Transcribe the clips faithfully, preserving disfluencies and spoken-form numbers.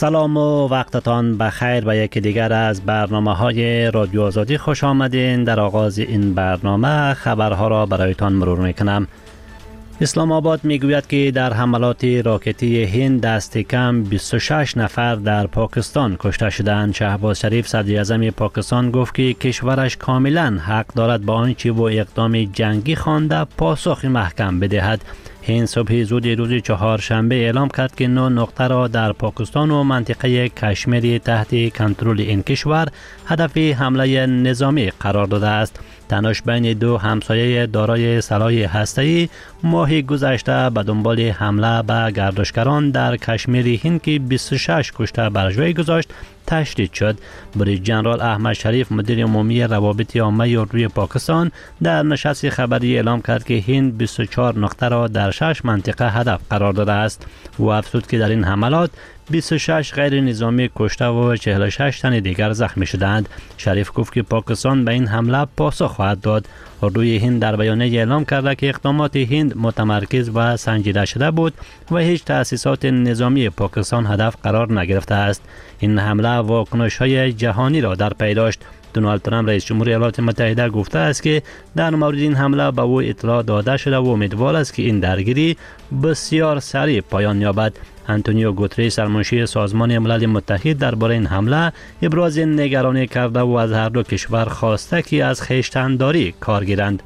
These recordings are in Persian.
سلام و وقتتان بخیر. به یکی دیگر از برنامه های رادیو آزادی خوش آمدین. در آغاز این برنامه خبرها را برایتان مرور میکنم. اسلام آباد میگوید که در حملات راکتی هند دست کم بیست و شش نفر در پاکستان کشته شدند. شهباز شریف صدر اعظم پاکستان گفت که کشورش کاملا حق دارد با آنچه و اقدام جنگی خوانده پاسخ محکم بدهد. هند صبح زود روز چهارشنبه اعلام کرد که نه نقطه را در پاکستان و منطقه کشمیر تحت کنترل این کشور هدف حمله نظامی قرار داده است. تنش بین دو همسایه دارای سلاح هسته‌ای ماه گذشته به دنبال حمله به گردشگران در کشمیر هند که بیست و شش کشته بر جای گذاشت تشدید شد. بریج جنرال احمد شریف مدیر عمومی روابط عامه اردوی پاکستان در نشست خبری اعلام کرد که هند بیست و چهار نقطه را در شش منطقه هدف قرار داده است. او افزود که در این حملات بیست و شش غیر نظامی کشته و چهل و شش تن دیگر زخمی شدند. شریف گفت که پاکستان به این حمله پاسخ خواهد داد. اردوی هند در بیانیه اعلام کرده که اقدامات هند متمرکز و سنجیده شده بود و هیچ تأسیسات نظامی پاکستان هدف قرار نگرفته است. این حمله واکنش‌های جهانی را در پی داشت. دونالد ترامپ رئیس جمهور ایالات متحده گفته است که در مورد این حمله به او اطلاع داده شده و امیدوار است که این درگیری بسیار سریع پایان یابد. آنتونیو گوتریس سرمنشی سازمان ملل متحد درباره این حمله ابراز نگرانی کرده و از هر دو کشور خواسته که از خویشتن‌داری کار گیرند.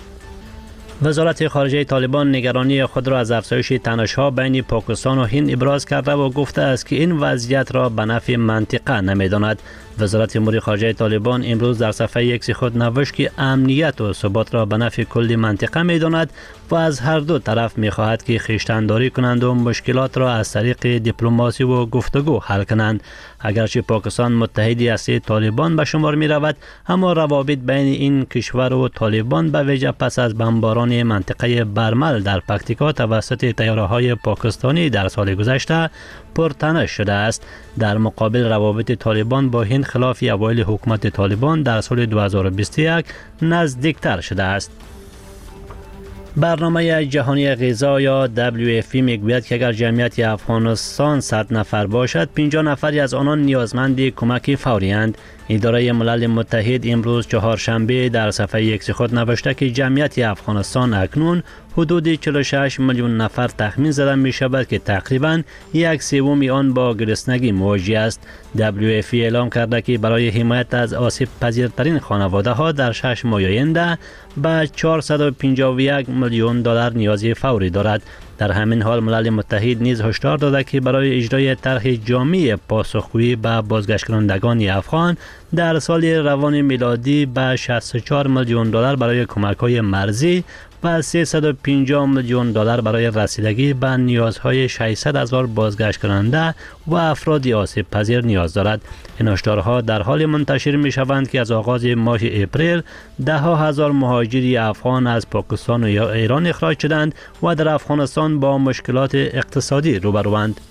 وزارت خارجه طالبان نگرانی خود را از افزایش تنش‌ها بین پاکستان و هند ابراز کرده و گفته است که این وضعیت را به نفع منطقه نمی‌داند. وزارت امور خارجه طالبان امروز در صفحه ایکس خود نوشت که امنیت و ثبات را به نفع کل منطقه می‌داند و از هر دو طرف می‌خواهد که خویشتن‌داری کنند و مشکلات را از طریق دیپلماسی و گفتگو حل کنند. اگرچه پاکستان متحدی اصلی طالبان به شمار می‌رود، اما روابط بین این کشور و طالبان به ویژه پس از بمباران منطقه برمل در پکتیکا توسط طیاره‌های پاکستانی در سال گذشته پرتنش شده است. در مقابل روابط طالبان با هند خلاف اوایل حکومت طالبان در سال دو هزار و بیست و یک نزدیکتر شده است. برنامه جهانی غذا یا دبلیو اف پی میگوید که اگر جمعیت افغانستان صد نفر باشد، پنجاه نفری از آنان نیازمند کمک فوری اند. اداره ملل متحد امروز چهارشنبه در صفحه ایکس خود نوشته که جمعیت افغانستان اکنون حدود چهل و شش میلیون نفر تخمین زده می شود که تقریباً یک سوم آن با گرسنگی مواجه است. دبلیو اف پی اعلام کرده که برای حمایت از آسیب پذیرترین خانواده ها در شش ماه آینده به چهارصد و پنجاه و یک میلیون دلار نیاز فوری دارد. در همین حال ملل متحد نیز هشدار داده که برای اجرای طرح جامع پاسخگویی به بازگشت افغان در سال روان میلادی به شصت و چهار میلیون دلار برای کمک‌های مرزی و سیصد و پنجاه میلیون دلار برای رسیدگی به نیازهای ششصد هزار بازگشت کننده و افراد آسیب پذیر نیاز دارد. این هشدارها در حال منتشر می شوند که از آغاز ماه اپریل ده ها هزار مهاجری افغان از پاکستان و ایران اخراج شدند و در افغانستان با مشکلات اقتصادی روبروند.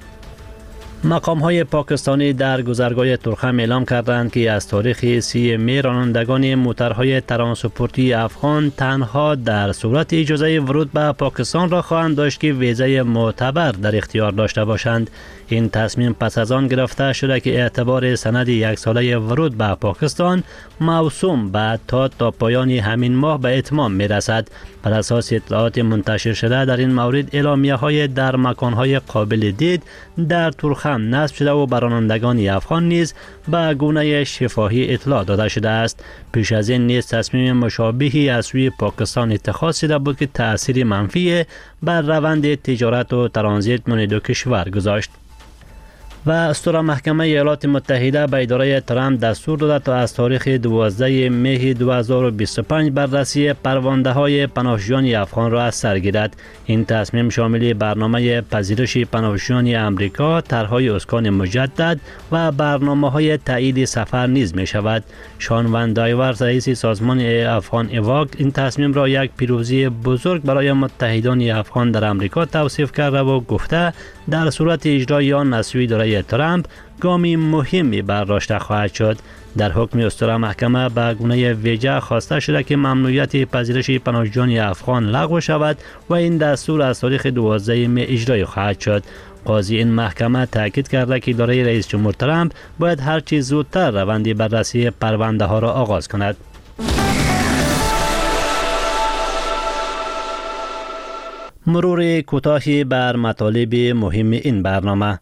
مقام های پاکستانی در گذرگاه ترخم اعلام کردند که از تاریخ سی می رانندگان موترهای ترانسپورتی افغان تنها در صورت اجازه ورود به پاکستان را خواهند داشت که ویزای معتبر در اختیار داشته باشند. این تصمیم پس از آن گرفته شده که اعتبار سند یک ساله ورود به پاکستان موسوم به تا تا پایان همین ماه به اتمام می رسد. بر اساس اطلاعات منتشر شده در این مورد اعلامیه های در مکان های قابل دید در ترخم نصب شده و بر رانندگان افغان نیز به گونه شفاهی اطلاع داده شده است. پیش از این نیز تصمیم مشابهی از سوی پاکستان اتخاذ شده بود که تأثیر منفی بر روند تجارت و ترانزیت میان دو کشور گذاشت. و اسطوره محکمه ایالات متحده به اداره ترامپ دستور داده تا از تاریخ دوازده مه دو هزار و بیست و پنج بررسی پرونده های پناهجویان افغان را از سر گیرد. این تصمیم شامل برنامه پذیرش پناهجویان امریکا، طرحهای اسکان مجدد و برنامه های تایید سفر نیز می شود. شان وان دایور رئیس سازمان افغان ایواک این تصمیم را یک پیروزی بزرگ برای متحدان افغان در امریکا توصیف کرده و گفته در صورت اجرای آن از سوی اداره آقای ترامپ گامی مهمی برداشته خواهد شد. در حکم استرا محکمه به گونه ویژه خواسته شده که ممنوعیت پذیرش پناهجویان افغان لغو شود و این دستور از تاریخ دوازده می اجرای خواهد شد. قاضی این محکمه تاکید کرده که اداره رئیس جمهور ترامپ باید هر چه زودتر روند بررسی پرونده ها را آغاز کند. مرور کوتاهی بر مطالب مهم این برنامه.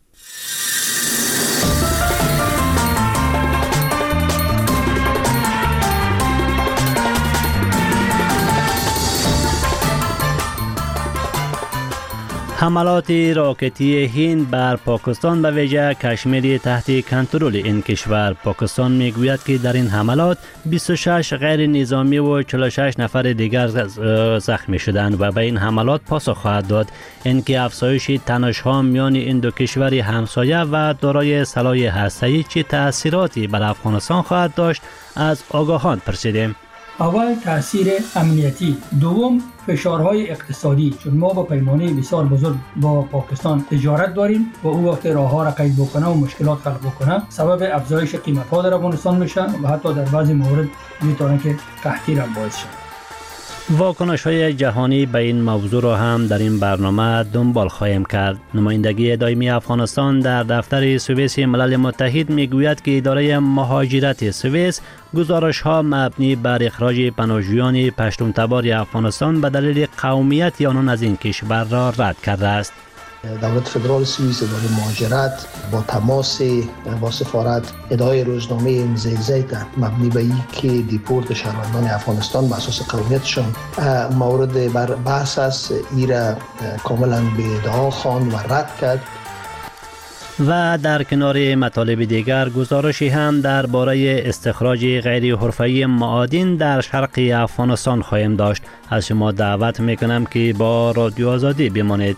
حملات راکتی هند بر پاکستان به ویژه کشمیر تحت کنترل این کشور. پاکستان میگوید که در این حملات بیست و شش غیر نظامی و چهل و شش نفر دیگر زخمی شدند و به این حملات پاسخ خواهد داد. اینکه افزایش تنش‌ها میان این دو کشور همسایه و دارای سلاح هسته‌ای چه تأثیراتی بر افغانستان خواهد داشت از آگاهان پرسیدیم. اول تاثیر امنیتی، دوم فشارهای اقتصادی، چون ما با پیمانه بسیار بزرگ با پاکستان تجارت داریم و او وقت راه‌ها را قید بکنه و مشکلات خلق بکنه سبب افزایش قیمت‌ها در افغانستان میشه و حتی در بعضی موارد میتونه که قحطی را باعث شه. واکنش‌های جهانی به این موضوع را هم در این برنامه دنبال خواهیم کرد. نمایندگی دائمی افغانستان در دفتر سوئیس ملل متحد میگوید که اداره مهاجرت سوئیس گزارش‌ها مبنی بر اخراج پناهجویان پشتون تبار افغانستان به دلیل قومیت آنان از این کشور را رد کرده است. دولت فدرال سوئیس اداره مهاجرت با تماس با سفارت ادای روزنامه امضای مبنی به این که دیپورت شهروندان افغانستان به اساس قومیتشان مورد بر بحث است، این را کاملا به ادعا خواند و رد کرد. و در کنار مطالب دیگر گزارشی هم درباره استخراج غیر حرفه‌ای معادن در شرق افغانستان خواهیم داشت. از شما دعوت میکنم که با رادیو آزادی بمانید.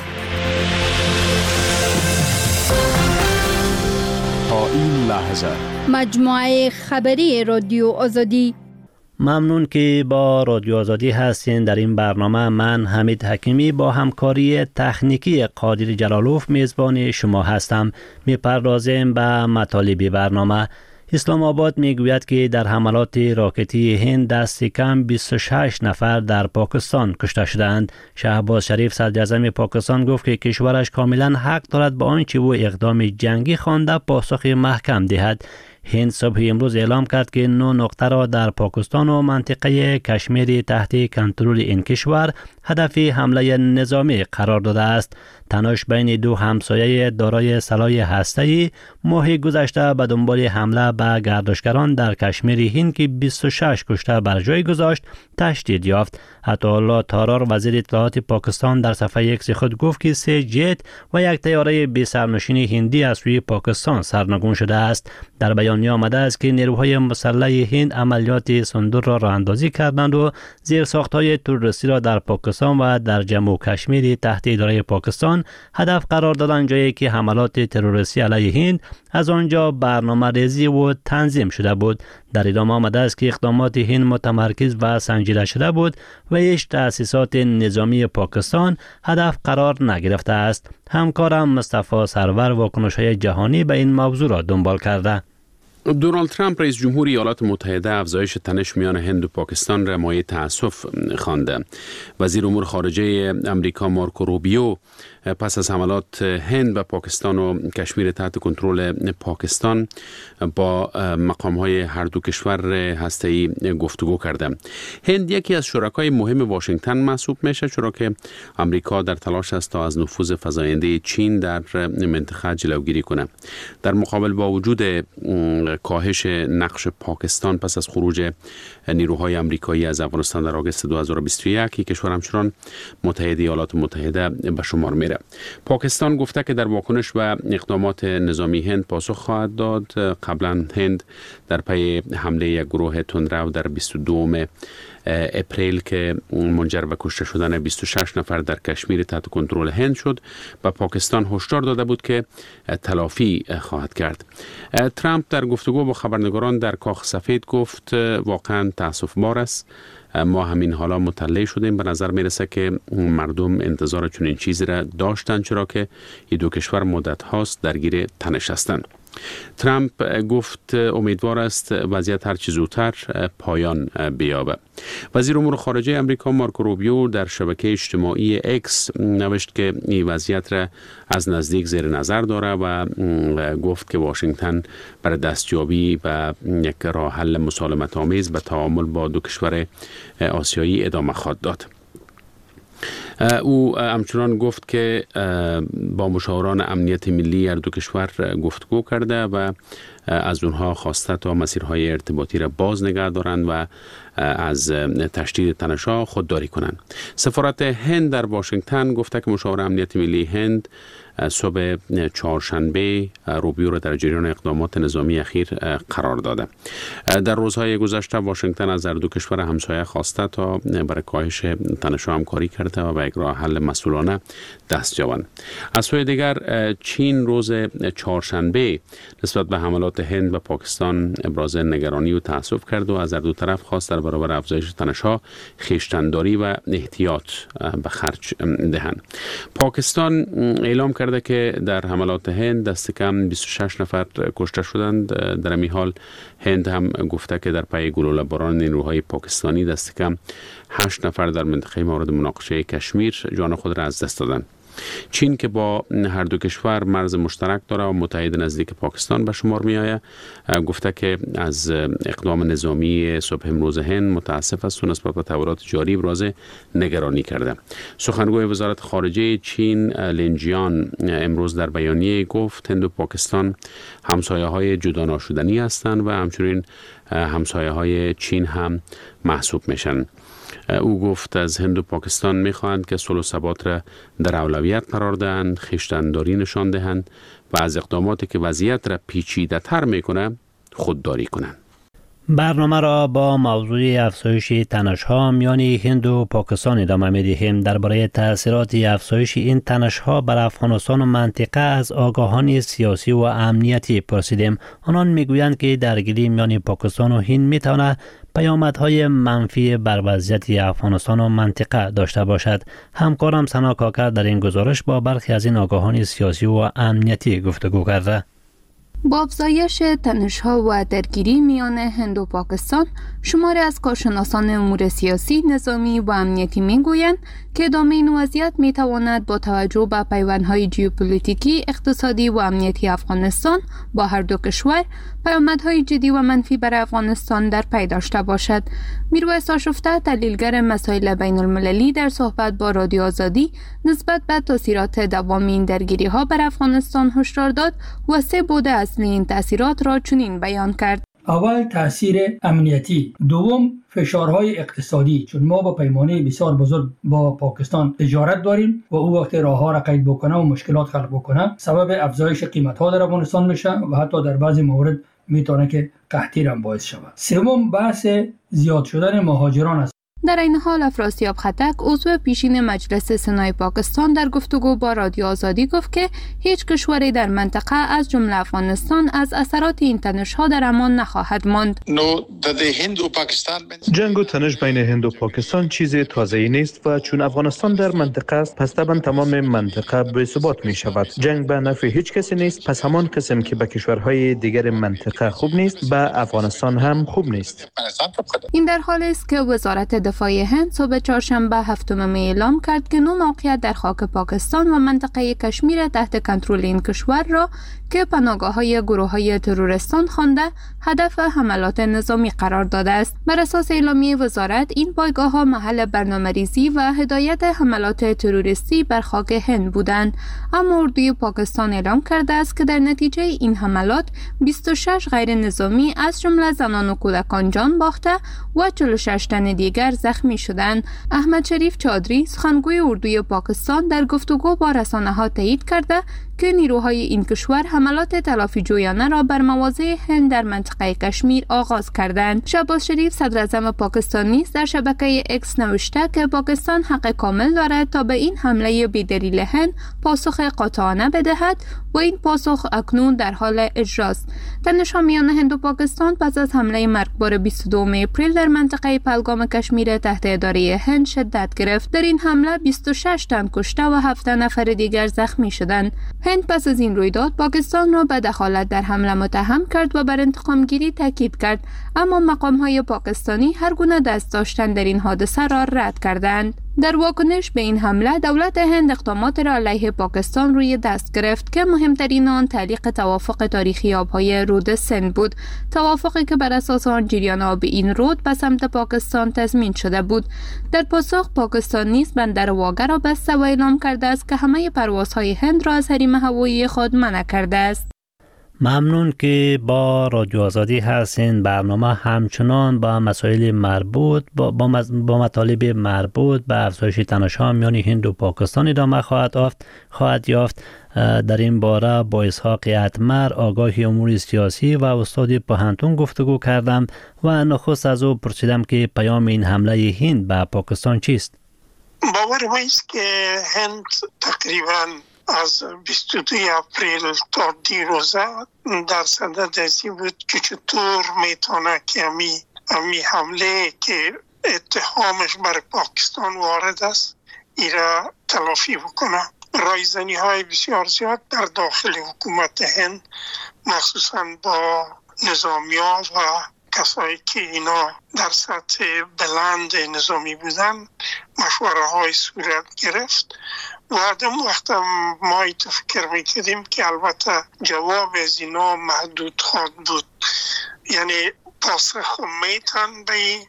این لحظه مجموعه خبری رادیو آزادی. ممنون که با رادیو آزادی هستین. در این برنامه من حمید حکیمی با همکاری تکنیکی قادر جلالوف میزبان شما هستم. میپردازیم به مطالب برنامه. اسلام آباد میگوید که در حملات راکتی هند دست کم بیست و شش نفر در پاکستان کشته شدند. شهباز شریف صدر اعظم پاکستان گفت که کشورش کاملا حق دارد با آنچه او اقدام جنگی خوانده پاسخ محکم دهد. هند صبح امروز اعلام کرد که نه نقطه را در پاکستان و منطقه کشمیر تحت کنترل این کشور هدف حمله نظامی قرار داده است. تنش بین دو همسایه دارای سلاح هسته‌ای ماه گذشته به دنبال حمله به گردشگران در کشمیر هند که بیست و شش کشته بر جای گذاشت تشدید یافت. عطاالله تارار وزیر اطلاعات پاکستان در صفحه ایکس خود گفت که سه جت و یک طیاره بی سرنشین هندی از سوی پاکستان سرنگون شده است. در بیانیه آمده است که نیروهای مسلح هند عملیات سندور را راه اندازی کردند و زیرساخت‌های تروریستی را در پاکستان و در جموں و کشمیر تحت اداره پاکستان هدف قرار دادند، جایی که حملات تروریستی علیه هند از آنجا برنامه ریزی و تنظیم شده بود. در ادامه آمده است که اقدامات هند متمرکز و سنجیده شده بود و هیچ تأسیسات نظامی پاکستان هدف قرار نگرفته است. همکارم مصطفی سرور واکنش‌های جهانی به این موضوع را دنبال کرده. دونالد ترامپ رئیس جمهور ایالات متحده افزایش تنش میان هند و پاکستان را مایه تأسف خوانده. وزیر امور خارجه امریکا مارکو روبیو پس از حملات هند به پاکستان و کشمیر تحت کنترل پاکستان با مقام‌های هر دو کشور هسته‌ای گفتگو کرده. هند یکی از شرکای مهم واشنگتن محسوب میشه، چرا که امریکا در تلاش است تا از نفوذ فزاینده چین در منطقه جلوگیری کنه. در مقابل با وجود کاهش نقش پاکستان پس از خروج نیروهای آمریکایی از افغانستان در آگوست دو هزار و بیست و یک، کشور همچنان متحد ایالات متحده به شمار میره. پاکستان گفته که در واکنش به اقدامات نظامی هند پاسخ خواهد داد. قبلا هند در پی حمله یک گروه تندرو در بیست و دوم اپریل که منجر به کشته شدن بیست و شش نفر در کشمیر تحت کنترل هند شد و پاکستان هشدار داده بود که تلافی خواهد کرد. ترامپ در گفتگو با خبرنگاران در کاخ سفید گفت واقعا تأسف بار است ما همین حالا مطلع شدیم. به نظر میرسه که مردم انتظار چنین چیزی را داشتن، چرا که این دو کشور مدت هاست درگیر تنش هستند. ترامپ گفت امیدوار است وضعیت هر چه زودتر پایان بیابه. وزیر امور خارجه امریکا مارکو روبیو در شبکه اجتماعی اکس نوشت که این وضعیت را از نزدیک زیر نظر داره و گفت که واشنگتن برای دستیابی به یک راه حل مسالمت آمیز به تعامل با دو کشور آسیایی ادامه خواهد داد. او همچنان گفت که با مشاوران امنیت ملی هر دو کشور گفتگو کرده و از اونها خواسته تا مسیرهای ارتباطی را باز نگه دارند و از تشدید تنش‌ها خودداری کنند. سفارت هند در واشنگتن گفته که مشاور امنیت ملی هند صبح چهارشنبه روبیو را در جریان اقدامات نظامی اخیر قرار داده. در روزهای گذشته واشنگتن از هر دو کشور همسایه خواسته تا برای کاهش تنش‌ها همکاری کرده و به یک راه حل مسئولانه دست یابند. از سوی دیگر چین روز چهارشنبه نسبت به حملات هند و پاکستان ابراز نگرانی و تأسف کرد و از هر دو طرف خواست در برابر افزایش تنش‌ها خویشتن‌داری و احتیاط به خرج دهند. پاکستان اعلام کرده که در حملات هند دست کم بیست و شش نفر کشته شدند. در این حال هند هم گفته که در پی گلوله باران نیروهای پاکستانی دست کم هشت نفر در منطقه مورد مناقشه کشمیر جان خود را از دست دادند. چین که با هر دو کشور مرز مشترک داره و متحد نزدیک پاکستان به شمار می آید، گفته که از اقدام نظامی صبح امروز هند متاسف است و نسبت به تحولات جاری ابراز نگرانی کرده. سخنگوی وزارت خارجه چین لین جیان امروز در بیانیه گفت هند و پاکستان همسایه های جدا ناشدنی هستند و همچنین همسایه های چین هم محسوب میشن. او گفت از هند و پاکستان میخواهند که صلح و ثبات را در اولویت قرار دهند، خویشتن‌داری نشان دهند و از اقداماتی که وضعیت را پیچیده تر میکنه خودداری کنند. برنامه را با موضوع افزایش تنش‌ها میان هند و پاکستان ادامه می‌دهیم. درباره تأثیرات افزایش این تنش‌ها بر افغانستان و منطقه از آگاهان سیاسی و امنیتی پرسیدیم. آنان میگویند که درگیری میان پاکستان و هند میتواند پیامدهای منفی بر وضعیت افغانستان و منطقه داشته باشد. همکارم سنا کاکر در این گزارش با برخی از این آگاهان سیاسی و امنیتی گفتگو کرده. با افزایش تنش‌ها و درگیری میان هند و پاکستان، شماری از کارشناسان امور سیاسی، نظامی و امنیتی میگویند که ادامه این وضعیت میتواند با توجه به پیوندهای ژئوپلیتیکی، اقتصادی و امنیتی افغانستان با هر دو کشور پیامدهای جدی و منفی برای افغانستان در پی داشته باشد. میرویس آشفته، تحلیلگر مسائل بین المللی، در صحبت با رادیو آزادی نسبت به تاثیرات دوامی این درگیری‌ها بر افغانستان هشدار داد و سه بعد اصلی این تاثیرات را چنین بیان کرد. اول تاثیر امنیتی، دوم فشارهای اقتصادی، چون ما با پیمانه بسیار بزرگ با پاکستان تجارت داریم و او وقت راهها را قید بکنه و مشکلات خلق بکنه سبب افزایش قیمت‌ها در افغانستان میشه و حتی در بعضی موارد میتونه که قحطی هم باعث شود. سوم بحث زیاد شدن مهاجران است. در این حال افراسیاب خطک، عضو پیشین مجلس سنای پاکستان، در گفتگو با رادیو آزادی گفت که هیچ کشوری در منطقه از جمله افغانستان از اثرات این تنش‌ها در امان نخواهد ماند. جنگ و تنش بین هند و پاکستان چیز تازه‌ای نیست و چون افغانستان در منطقه است پس طبعا تمام منطقه به ثبات می شود. جنگ به نفع هیچ کسی نیست، پس همان قسم که به کشورهای دیگر منطقه خوب نیست به افغانستان هم خوب نیست. این در حالی است که وزارت دفاع هند صبح چهارشنبه هفتم می اعلام کرد که نو موقعیت در خاک پاکستان و منطقه کشمیر تحت کنترل این کشور را که پناهگاه‌های گروه‌های تروریستان خوانده هدف حملات نظامی قرار داده است. بر اساس اعلامیه وزارت، این پایگاه‌ها محل برنامه‌ریزی و هدایت حملات تروریستی بر خاک هند بودند. اما اردوی پاکستان اعلام کرده است که در نتیجه این حملات بیست و شش غیر نظامی از جمله زنان و کودکان جان باخته و چهل و شش تن دیگر زخمی شدند. احمد شریف چادری، سخنگوی اردوی پاکستان، در گفتگو با رسانه‌ها تایید کرده که نیروهای این کشور حملات تلافی جویانه را بر مواضع هند در منطقه کشمیر آغاز کردند. شهباز شریف، صدراعظم پاکستان نیز در شبکه اکس نوشته که پاکستان حق کامل دارد تا به این حمله بی‌دلیل هند پاسخ قاطعانه بدهد و این پاسخ اکنون در حال اجراست. تنش‌ها میان هند و پاکستان پس از حمله مرگبار بیست و دوم اپریل در منطقه پهلگام کشمیر اسرائیل تحت اداره هند شدت گرفت. در این حمله بیست و شش تن کشته و هفت نفر دیگر زخمی شدند. هند پس از این رویداد پاکستان را به دخالت در حمله متهم کرد و بر انتقام گیری تاکید کرد، اما مقام‌های پاکستانی هر گونه دست داشتن در این حادثه را رد کردند. در واکنش به این حمله دولت هند اقدامات را علیه پاکستان روی دست گرفت که مهمترین آن تعلیق توافق تاریخی آبهای رود سند بود، توافقی که بر اساس آن جریان آب این رود به سمت پاکستان تضمین شده بود. در پاسخ پاکستان نیز بندر واگه را بسته و اعلام کرده است که همه پروازهای هند را از حریم هوایی خود منع کرده است. ممنون که با رادیو آزادی هستین. برنامه همچنان با مسائل مربوط با, با, با مطالب مربوط به افزایش تنش‌ها میان هند و پاکستان ادامه خواهد یافت خواهد یافت در این باره با اسحاق اتمر آگاه امور سیاسی و استاد پوهنتون گفتگو کردم و نخست از او پرسیدم که پیام این حمله هند به پاکستان چیست؟ باور ما است که هند تقریباً از بیست و دوی اپریل تا دیروزه در صدد ازی بود که چطور میتونه که امی, امی حمله که اتهامش بر پاکستان وارد است ایرا تلافی بکنه. رایزنی های بسیار زیاد در داخل حکومت هند مخصوصا با نظامیا و کسایی که اینا در سطح بلند نظامی بودن مشوره های صورت گرفت و آدم وقت ما ایتو فکر میکردیم که البته جواب از اینا محدود خواهد بود، یعنی پاسخ میتن به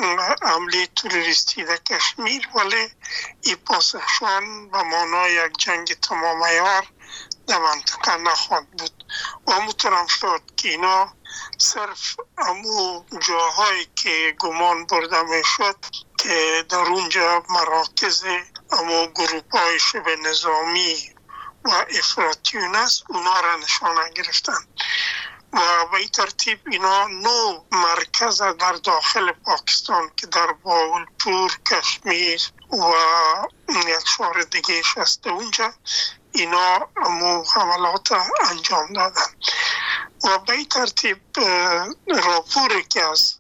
حمله تروریستی در کشمیر، ولی این پاسخشان به معنای یک جنگ تمام عیار در منطقه نخواهد بود و همونطور هم شد که اینا صرف امو جاهایی که گمان برده می شد که در اونجا مراکز امو گروپ های شبه نظامی و افراطیون است اونا را نشانه گرفتن و به این ترتیب اینا نو مرکز در داخل پاکستان که در باولپور، کشمیر و یک شهر دیگه هست اونجا اینا امو حملات انجام دادن و به این ترتیب راپوری که از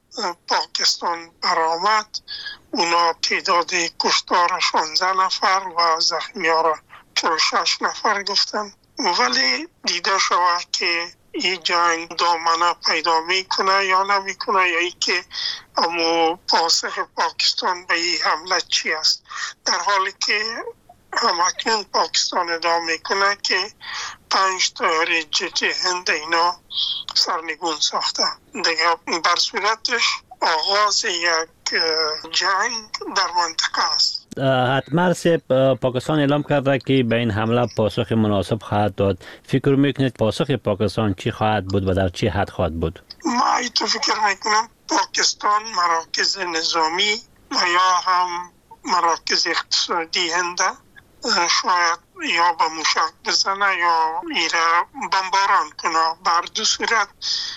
پاکستان برآمد اونا تعداد کشتار شانزده نفر و زخمی ها را چهل و شش نفر گفتن، ولی دیده شود که این جنگ دامنه پیدا میکنه یا نمیکنه یا ای که امو پاسخ پاکستان به این حمله چی است، در حالی که همکنون پاکستان ادعا میکنه که پنج طیاره جت هند اینا سرنگون ساخته. دیگه بر صورتش آغاز یک جنگ در منطقه است. اتمر صاحب، پاکستان اعلام کرده که به این حمله پاسخ مناسب خواهد داد. فکر میکنید پاسخ پاکستان چی خواهد بود و در چی حد خواهد بود؟ ما ایتو فکر میکنم پاکستان مراکز نظامی و یا هم مراکز اقتصادی هنده شاید یا با موشک بزنه یا ایره بمباران کنه. بر دو صورت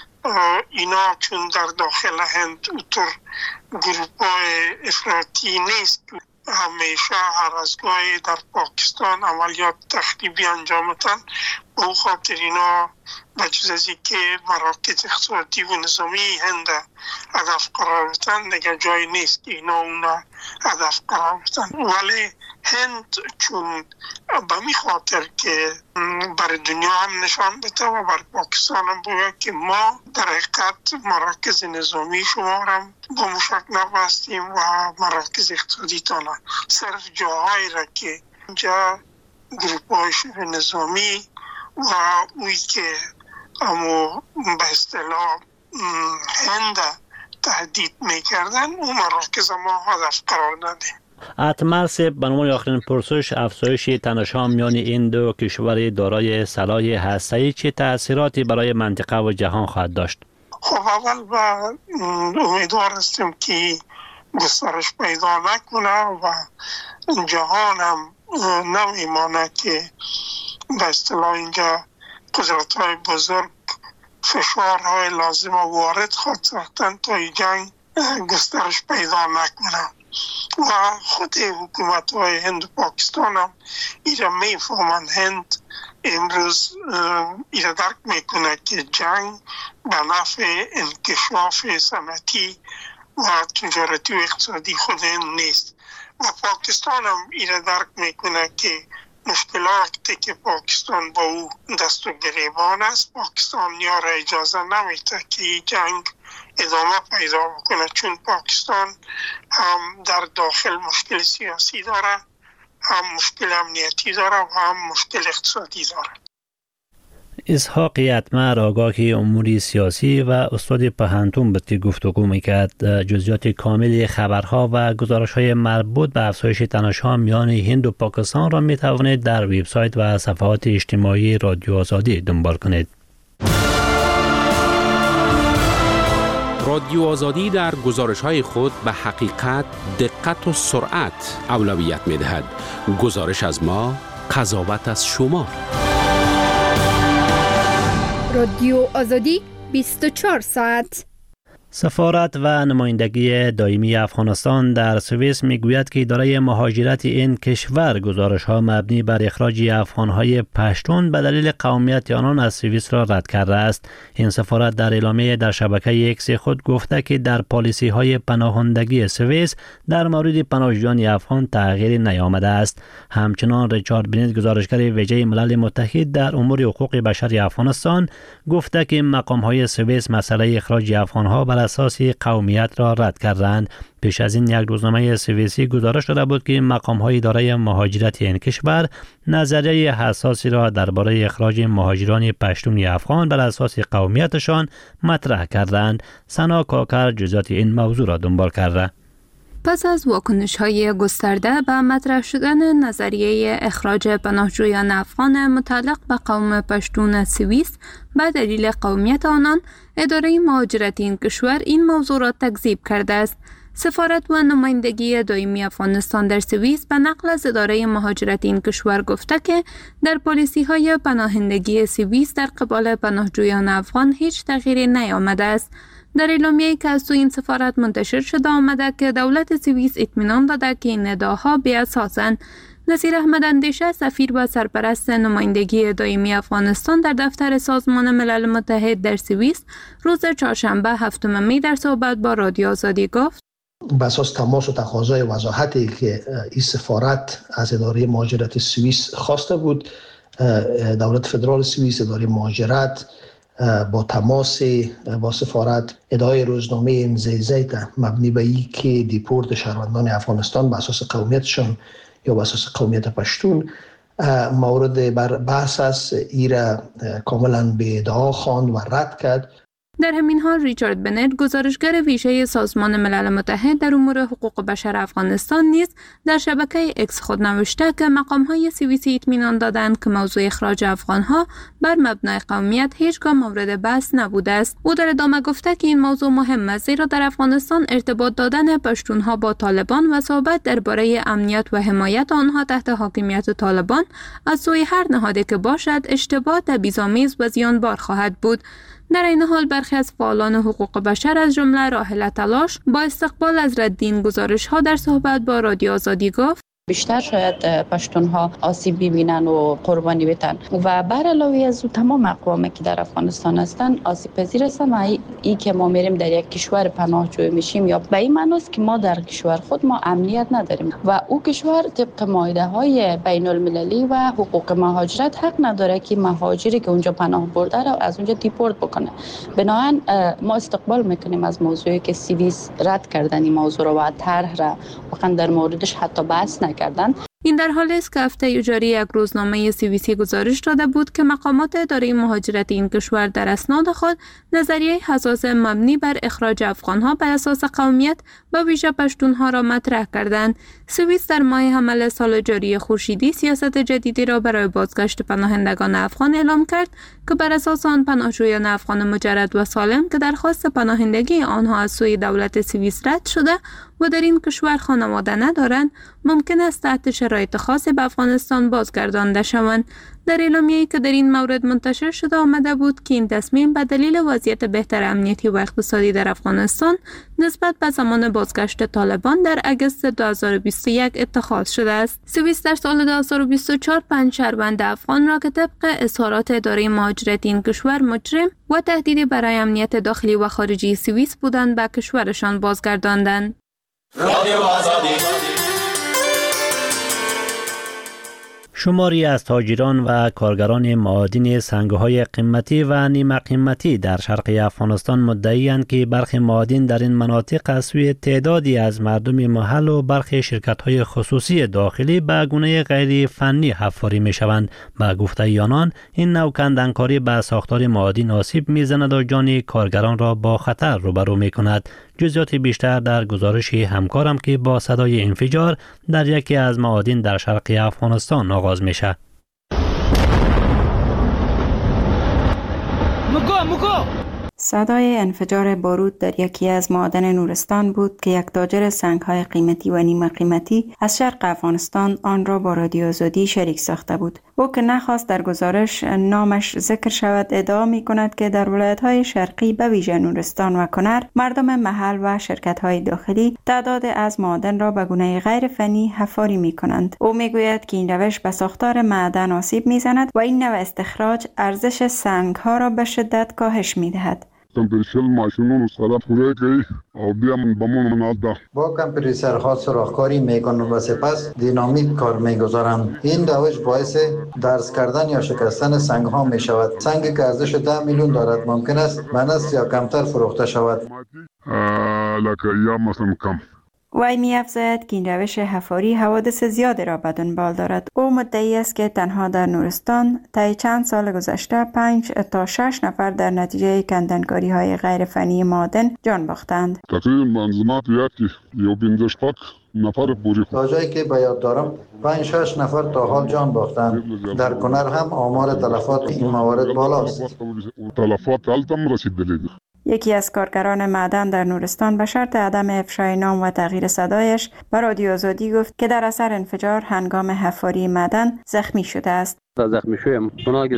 اینا چون در داخل هند اوتر گروپ های افراطی نیست، همیشه هر از گاهی در پاکستان عملیات تخریبی انجامتن و او خاطر اینا بجز ازی که مراکز اقتصادی و نظامی هند هدف قرار بتن دیگه جای نیست که اینا اونا هدف قرار بتن. ولی هند چون به می خاطر که برای دنیا هم نشان بده و برای پاکستان هم بگه که ما در حقیقت مراکز نظامی شما هم با مشک نبستیم و مراکز اقتصادی تانه، صرف جاهایی را که اینجا گروپ های شبه نظامی و اوی که امو به اصطلاح هند تهدید میکردن اون مراکز ما هدف قرار ندیم. اتمر صاحب، به عنوان آخرین پرسش، افزایش تنش‌ها میان این دو کشور دارای سلاح هسته‌ای چه تأثیراتی برای منطقه و جهان خواهد داشت؟ خب اول با امیدوار هستیم که گسترش پیدا نکنه و جهان هم نمیمانه که به اصطلاح اینجا قدرت‌های بزرگ فشارهای لازم وارد خواهد ساختن تا این جنگ گسترش پیدا نکنه و خود حکومت های هند و پاکستان هم ایره میفهمن. هند امروز ایره درک میکنه که جنگ به نفع انکشاف صنعتی و تجارتی و اقتصادی خود هند نیست و پاکستان هم ایره درک میکنه که مشکلاتی که پاکستان با او دست و گریبان است، پاکستان یا را اجازه نمیده که این جنگ ادامه پیدا بکنه، چون پاکستان هم در داخل مشکل سیاسی داره، هم مشکل امنیتی داره و هم مشکل اقتصادی داره. اسحاق یتمر آگاهی اموری سیاسی و استاد پهنتون بود که گفتگو میکرد. جزئیات کامل خبرها و گزارش‌های مربوط به افزایش تنش‌ها میان هند و پاکستان را میتوانید در وبسایت و صفحات اجتماعی رادیو آزادی دنبال کنید. رادیو آزادی در گزارش‌های خود به حقیقت، دقت و سرعت اولویت می‌دهد. گزارش از ما، قضاوت از شما. رادیو آزادی بیست و چهار ساعت. سفارت و نمایندگی دائمی افغانستان در سوئیس میگوید که اداره مهاجرت این کشور گزارش‌ها مبنی بر اخراج افغان‌های پشتون به دلیل قومیت آنان از سوئیس را رد کرده است. این سفارت در اعلامیه در شبکه اکس خود گفته که در پالیسی‌های پناهندگی سوئیس در مورد پناهجویان افغان تغییری نیامده است. همچنان ریچارد بنت، گزارشگر ویژه ملل متحد در امور حقوق بشر افغانستان، گفته که مقام‌های سوئیس مسئله اخراج افغان‌ها بر اساس قومیت را رد کردند. پیش از این یک روزنامه سوئیسی گزارش داده بود که مقام‌های اداره مهاجرت این کشور نظریه حساسی را درباره اخراج مهاجران پشتون افغان بر اساس قومیتشان مطرح کردند. سنا کاکر جزئیات این موضوع را دنبال کرده. پس از واکنش‌های گسترده به مطرح شدن نظریه اخراج پناهجویان افغان متعلق به قوم پشتون از سوئیس به دلیل قومیت آنان، اداره مهاجرت این کشور این موضوع را تکذیب کرده است. سفارت و نمایندگی دائمی افغانستان در سوئیس به نقل از اداره مهاجرت این کشور گفته که در پالیسی‌های پناهندگی سوئیس در قبال پناهجویان افغان هیچ تغییری نیامده است. در اعلامیه‌ای که از سوی این سفارت منتشر شده آمده که دولت سوئیس اطمینان داده که این ادعاها بی‌اساسند. نصیر احمد اندیشه، سفیر و سرپرست نمایندگی دائمی افغانستان در دفتر سازمان ملل متحد در سوئیس، روز چهارشنبه هفتم می در صحبت با رادیو آزادی گفت: بر اساس تماس و تقاضای وضاحتی که این سفارت از اداره مهاجرت سوئیس خواسته بود، دولت فدرال سوئیس، اداره مهاجرت با تماس با سفارت ادای روزنامه امضای مبنی به این که دیپورت شهروندان افغانستان به اساس قومیتشون یا به اساس قومیت پشتون مورد بر بحث است، ایره کاملا به ادعا خواند و رد کرد. در همین حال ریچارد بنت، گزارشگر ویژه سازمان ملل متحد در امور حقوق بشر افغانستان، نیز در شبکه اکس خود نوشته که مقام‌های سوئیسی اطمینان دادند که موضوع اخراج افغان‌ها بر مبنای قومیت هیچگاه مورد بحث نبوده است. او در ادامه گفته که این موضوع مهم است، زیرا در افغانستان ارتباط دادن پشتون‌ها با طالبان و صحبت درباره امنیت و حمایت آنها تحت حاکمیت طالبان از سوی هر نهادی که باشد اشتباه تبعیض‌آمیز و زیانبار خواهد بود. در این حال برخی از فعالان حقوق بشر از جمله راحله تلاش با استقبال از رد این گزارش‌ها در صحبت با رادیو آزادی گفت: بیشتر شاید پشتونها آسیب ببینن و قربانی بشن و بر علاوه از او تمام اقوامی که در افغانستان هستن آسیب پذیر هستن و ای که ما میریم در یک کشور پناهجوی میشیم یا به این معنی است که ما در کشور خود ما امنیت نداریم و او کشور طبق مایده های بین المللی و حقوق مهاجرت حق نداره که مهاجری که اونجا پناه برده را از اونجا دیپورت بکنه. بنابراین ما استقبال میکنیم از موضوعی که سوئیس رد کردن این موضوع را و طرح را واقعا در موردش حتی بحث نکردن. این در حالی است که هفته جاری یک روزنامه سوئیسی گزارش داده بود که مقامات اداره مهاجرت این کشور در اسناد خود نظریه حساس مبنی بر اخراج افغانها بر اساس قومیت و ویژه پشتونها را مطرح کردند. سوئیس در ماه حمل سال جاری خورشیدی سیاست جدیدی را برای بازگشت پناهندگان افغان اعلام کرد که بر اساس آن پناهجویان افغان مجرد و سالم که درخواست پناهندگی آنها از سوی دولت سوئیس رد شده و در این کشور خانواده ندارند، ممکن است تحت شرایط خاصی به افغانستان بازگردانده شوند. در اعلامیه‌ای که در این مورد منتشر شده آمده بود که این تصمیم به دلیل وضعیت بهتر امنیتی و اقتصادی در افغانستان نسبت به زمان بازگشت طالبان در اگست دو هزار و بیست و یک اتخاذ شده است. سوئیس در سال دو هزار و بیست و چهار پنج شهروند افغان را که طبق اظهارات اداره مهاجرت این کشور مجرم و تهدیدی برای امنیت داخلی و خارجی سوئیس بودند به کشورشان بازگرداندند. شماری از تاجران و کارگران معادن سنگ‌های قیمتی و نیمه قیمتی در شرق افغانستان مدعی‌اند که برخی معادن در این مناطق از سوی تعدادی از مردم محل و برخی شرکت‌های خصوصی داخلی به گونه غیر فنی حفاری می‌شوند. به گفته آنان این نوع کندنکاری به ساختار معادن آسیب می‌زند و جان کارگران را با خطر روبرو می‌کند. جزئیات بیشتر در گزارش همکارم که با صدای انفجار در یکی از معادن در شرق افغانستان آغاز میشه. صدای انفجار بارود در یکی از معادن نورستان بود که یک تاجر سنگ‌های قیمتی و نیمه قیمتی از شرق افغانستان آن را با رادیو آزادی شریک ساخته بود. او که نخواست در گزارش نامش ذکر شود ادعا می کند که در ولایت‌های شرقی به ویژه نورستان و کنر مردم محل و شرکت‌های داخلی تعداد از معادن را به گونه غیر فنی حفاری می کنند. او می گوید که این روش به ساختار معدن آسیب می زند و این نوع استخراج ارزش سنگ‌ها را به شدت کاهش می دهد. کمپریسر ماشینونو سره پوره کوي او بیا بمون مناده با کمپریسرها سوراخکاری میکنند و سپس دینامیت کار میگذارند. این روش باعث درز کردن یا شکستن سنگ ها می شود. سنگی که ارزش ده میلیون دارد ممکن است به نصف یا کمتر فروخته شود. لکه یا مثلا کم. وی می افزاید که این روش حفاری حوادث زیادی را به دنبال دارد. او مدعی است که تنها در نورستان طی چند سال گذشته پنج تا شش نفر در نتیجه کندنکاری های غیر فنی معادن جان باختند. تقریبا منظمات یکی یا پنځه شپږ نفر پوری. تا جایی که به یاد دارم پنج شش نفر تا حال جان باختند. در کنر هم آمار تلفات این موارد بالاست. تلفات هم رسیدلی. یکی از کارگران معدن در نورستان به شرط عدم افشای نام و تغییر صدایش به رادیو آزادی گفت که در اثر انفجار هنگام حفاری معدن زخمی شده است. زخمی شدم.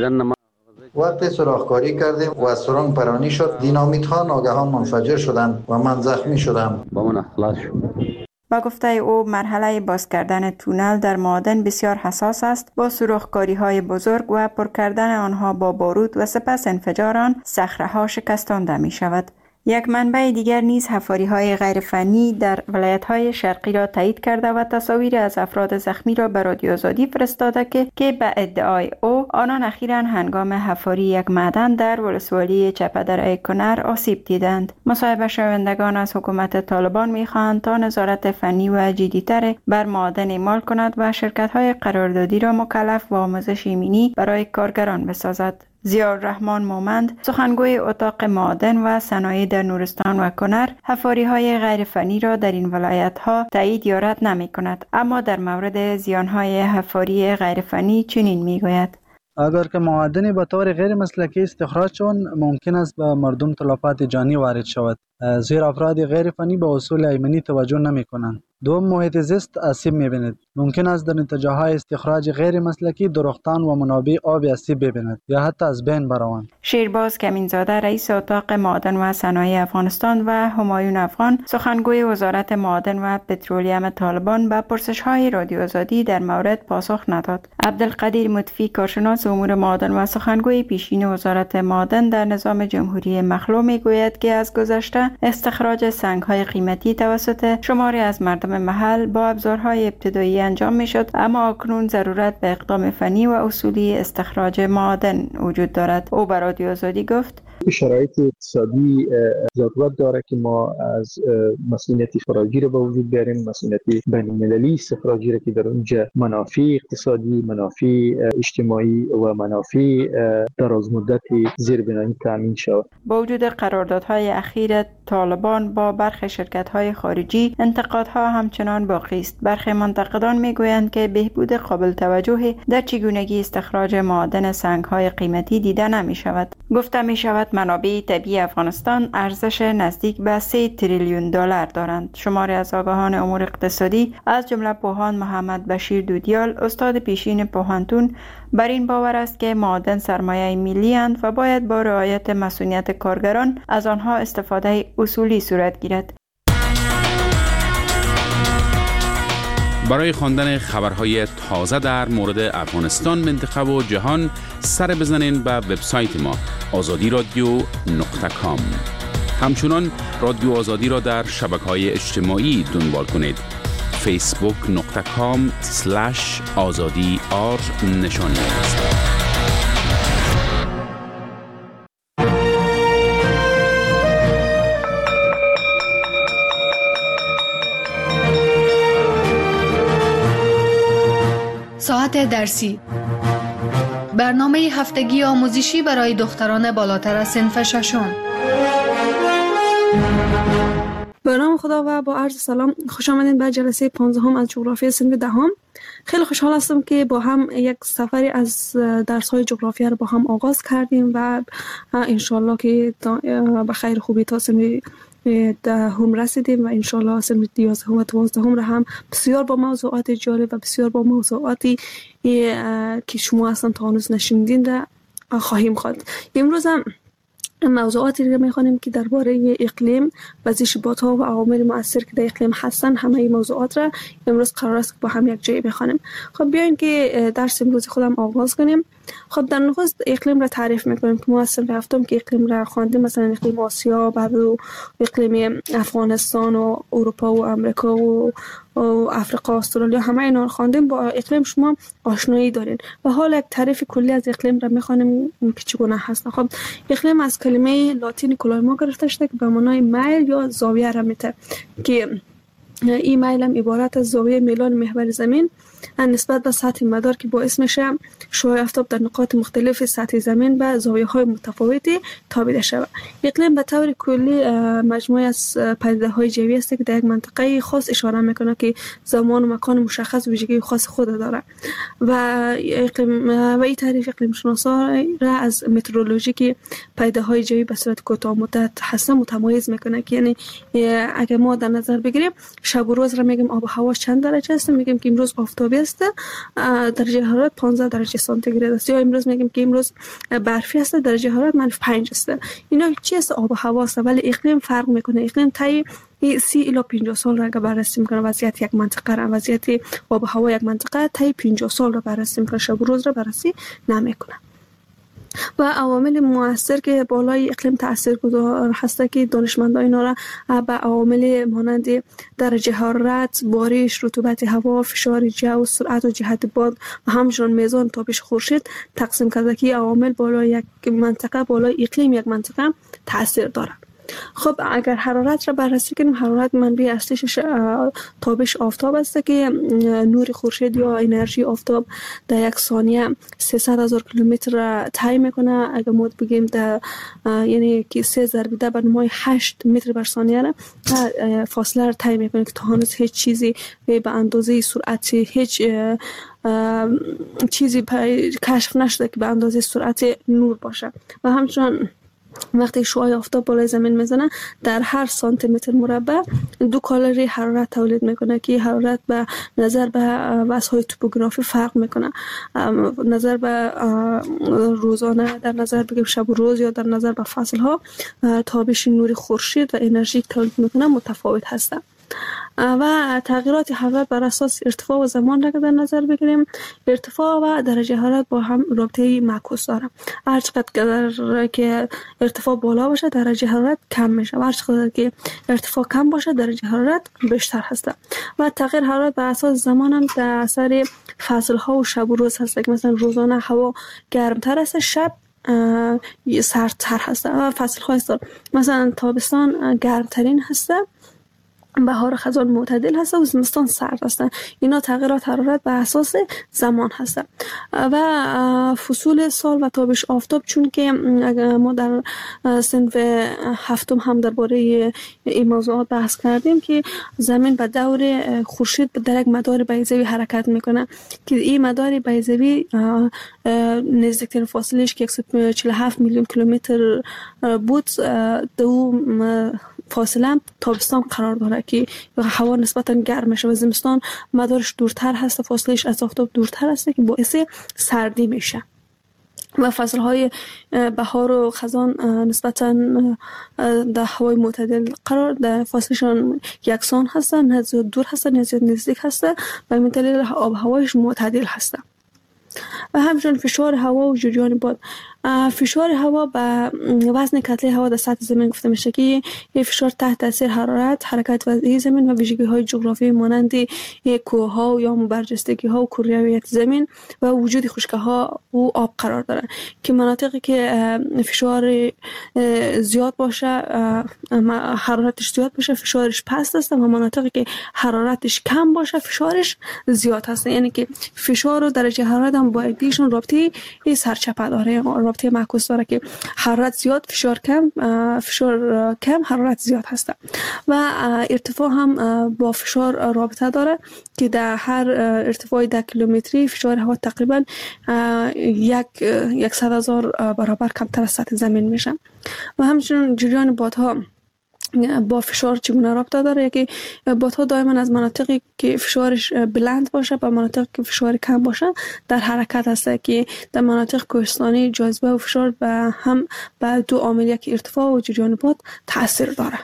وقتی سوراخکاری کردیم و سرنگ پرانی شد، دینامیت ها ناگهان منفجر شدند و من زخمی شدم. با من خلاص شد. با گفته او مرحله باز کردن تونل در معادن بسیار حساس است. با سوراخکاری های بزرگ و پر کردن آنها با بارود و سپس انفجار آن صخره ها شکستانده می شود. یک منبع دیگر نیز حفاری های غیر فنی در ولایت های شرقی را تایید کرده و تصاویر از افراد زخمی را به رادیو آزادی فرستاده که که به ادعای او آنان اخیراً هنگام حفاری یک معدن در ولسوالی چپدر کنر آسیب دیدند. مصاحبه شوندگان از حکومت طالبان می‌خواهند تا نظارت فنی و جدی‌تر بر معادن اعمال کند و شرکت های قراردادی را مکلف با آموزش ایمنی برای کارگران بسازد. ضیاءالرحمن مومند سخنگوی اتاق معادن و صنایع در نورستان و کنر حفاری های غیر فنی را در این ولایت ها تایید یا رد نمی کند، اما در مورد زیان های حفاری غیر فنی چنین می گوید: اگر که معادن به طور غیر مسلکی استخراج شوند ممکن است به مردم تلفات جانی وارد شود، زیرا افراد غیر فنی به اصول ایمنی توجه نمی کنند. دوم، محیط زیست آسیب می‌بیند. ممکن است در نتیجه‌های استخراج غیر مسلکی درختان و منابع آب آسیب ببیند یا حتی از بین بروند. شیرباز کمینزاده رئیس اتاق معادن و صنایع افغانستان و همایون افغان سخنگوی وزارت معادن و پترولیم طالبان به پرسش‌های رادیو آزادی در مورد پاسخ نداد. عبدالقدیر مطفی کارشناس امور معادن و سخنگوی پیشین وزارت معادن در نظام جمهوری مخلوع می‌گوید که از گذشته استخراج سنگ‌های قیمتی توسط شماری از مردم محل با ابزارهای ابتدایی انجام می شد، اما اکنون ضرورت به اقدام فنی و اصولی استخراج معادن وجود دارد. او به رادیو آزادی گفت: شرایط اقتصادی ضرورت داره که ما از مسئولیت اخراجی رو به وجود بیاریم، مسئولیت بین‌المللی استخراجی رو که در اونجا منافع اقتصادی، منافع اجتماعی و منافع دراز مدتی زیربنایی تامین شود. با وجود قراردادهای اخیر طالبان با برخی شرکت‌های خارجی، انتقادها همچنان باقی است. برخی منتقدان می‌گویند که بهبود قابل توجهی در چگونگی استخراج معادن سنگ‌های قیمتی دیده نمی‌شود. گفته می‌شود منابع طبیعی افغانستان ارزش نزدیک به سه تریلیون دلار دارند. شماری از آگاهان امور اقتصادی از جمله پوهان محمد بشیر دودیال، استاد پیشین پوهنتون، بر این باور است که معادن سرمایه ملی اند و باید با رعایت مسئولیت کارگران از آنها استفاده اصولی صورت گیرد. برای خواندن خبرهای تازه در مورد افغانستان، منطقه و جهان سر بزنین به وبسایت ما آزادی رادیو نقطه کام. همچنان رادیو آزادی را در شبکه‌های اجتماعی دنبال کنید. فیسبوک نقطه کام سلش آزادی آر نشانی است. ساعت درسی، برنامه هفتگی آموزشی برای دختران بالاتر از صنف ششم. به نام خدا و با عرض سلام، خوش آمدین به جلسه پانزدهم از جغرافی صنف دهم. خیلی خوشحال هستم که با هم یک سفری از درس‌های جغرافیا رو با هم آغاز کردیم و انشالله که به خیر خوبی تا صنف دهم رسیدیم و انشالله صنف یازدهم و دوازدهم را هم بسیار با موضوعات جالب و بسیار با موضوعاتی که شما اصلا تا هنوز نشنیدین را خواهیم خواند. امروز هم موضوعاتی رو می‌خوانیم که درباره اقلیم، وضعیت بادها و عوامل مؤثر که در اقلیم هستن. همه این موضوعات را امروز قرار است که با هم یک جای بخوانیم. خب بیاین که درس امروز خودم آغاز کنیم. خب در نخست اقلیم را تعریف می‌کنیم که ما اصلا رفتم که اقلیم را خواندیم، مثلا اقلیم آسیا، بعد اقلیم افغانستان و اروپا و امریکا و و افریقا و استرالیا، همه اینا رو خواندیم. با اقلیم شما آشنایی دارین و حالا یک تعریف کلی از اقلیم را می‌خوانیم که چگونه هست. خب اقلیم از کلمه لاتین کلایما گرفته شده که به معنای میل یا زاویه را میده که این میل هم عبارت از زاویه میلان محور زمین نسبت به سطح مدار که باعث میشه شعاع آفتاب در نقاط مختلف سطح زمین به زاویه های متفاوتی تابیده شود. اقلیم به طور کلی مجموعه از پدیده های جوی است که در یک منطقه خاص اشاره میکنه که زمان و مکان مشخص ویژگی خاص خود داره و اقلیم و این تعریف اقلیم شناسا را از مترولوژی که پدیده های جوی به صورت کوتاه مدت هستن متمایز میکنه که یعنی اگر ما در نظر بگیریم شب و روز را میگیم آب و هوا چند درجه است، میگیم که امروز آفتابی است، درجه حرارت پانزده درجه سانتیگراد است، یا امروز میگیم که امروز برفی است، درجه حرارت منفی پنج است. اینا چی است؟ آب و هوا است. ولی اقلیم فرق میکنه. اقلیم طی سی الی پنجاه سال را بررسی میکنه. وضعیت یک منطقه را، وضعیت آب و هوا یک منطقه طی پنجاه سال را بررسی میکنه، شب و روز را بررسی نمیکنه. و عوامل مؤثر که بالای اقلیم تاثیرگذار هست که دانشمندان اینا را به عوامل مانند درجه حرارت، بارش، رطوبت هوا، فشار جو، سرعت و جهت باد و همچنین میزان تابش خورشید تقسیم کرده که عوامل بالای یک منطقه، بالای اقلیم یک منطقه تاثیر دارند. خب اگر حرارت را بررسی کنیم، حرارت منبع اصلیش تابش آفتاب است که نور خورشید یا انرژی آفتاب در یک ثانیه سیصد هزار کیلومتر را طی میکنه. اگر ما بگیم در یعنی که سه ضرب ده به نمای هشت متر بر ثانیه را فاصله را طی میکنه که تا هنوز هیچ چیزی به اندازه سرعت هیچ چیزی کشف نشده که به اندازه سرعت نور باشه. و همچنین وقتی شعاع آفتاب بالای زمین میزنه در هر سانتی متر مربع دو کالری حرارت تولید میکنه که حرارت به نظر به وضعهای توپوگرافی فرق میکنه. نظر به روزانه، در نظر بگیم شب و روز، یا در نظر به فصل ها تابش نور خورشید و انرژی تولید میکنه متفاوت هستن. و تغییرات حرارت بر اساس ارتفاع و زمان را در نظر بگیریم، ارتفاع و درجه حرارت با هم رابطه معکوس دارند. هر چقدر که ارتفاع بالا باشه درجه حرارت کم میشه و هر چقدر که ارتفاع کم باشه درجه حرارت بیشتر هست. و تغییر حرارت بر اساس زمان هم در اثر فصل ها و شب و روز هست که مثلا روزانه هوا گرمتر است، شب سردتر هست. و فصل های مثلا تابستان گرمترین هست بهار خزان معتدل هست و زمستان سرد هستند. اینا تغییرات حرارت به اساس زمان هست و فصول سال و تابش آفتاب، چون که ما در صنف هفتم هم درباره این موضوعات بحث کردیم که زمین به دور خورشید در یک مدار بیضوی حرکت میکنه که این مدار بیضوی نزدیکترین فاصلهش که صد و چهل و هفت میلیون کیلومتر بود، دو فاصله تابستان قرار داره که هوا نسبتا گرم میشه و زمستان مدارش دورتر هست، فاصلهش از آفتاب دورتر هست که باعث سردی میشه و فصلهای بهار و خزان نسبتا در هوای معتدل قرار در فاصلشان یکسان هستن، نه زیاد دور هستن نه زیاد نزدیک هستن و این دلیل آب هوایش معتدل هستن. و همچنین فشار هوا و جریان باد. فشار هوا به وزن کتله هوا در سطح زمین گفته میشه که این فشار تحت تاثیر حرارت، حرکت وضعی زمین و ویژگی های جغرافیایی مانند کوه ها یا برجستگی ها و کرویت زمین و وجود خشکی ها و آب قرار داره که مناطقی که فشار زیاد باشه، حرارتش زیاد باشه، فشارش پست است و مناطقی که حرارتش کم باشه فشارش زیاد هست. یعنی که فشار و درجه حرارت هم با یکدیشون رابطه سرچپه داره، رابطه معکوس داره که حرارت زیاد فشار کم، فشار کم حرارت زیاد هست و ارتفاع هم با فشار رابطه داره که در هر ارتفاع ده کیلومتری فشار هوا تقریبا یک یکصد هزار برابر کمتر از سطح زمین میشه. و همچنین جریان بادها با فشار چگونه رابطه داره؟ یکی بادها دائما از مناطقی که فشارش بلند باشه با مناطقی که فشار کم باشه در حرکت هست که در مناطق کوهستانی جاذبه و فشار به هم به دو عامل یک ارتفاع و جریان باد تاثیر داره.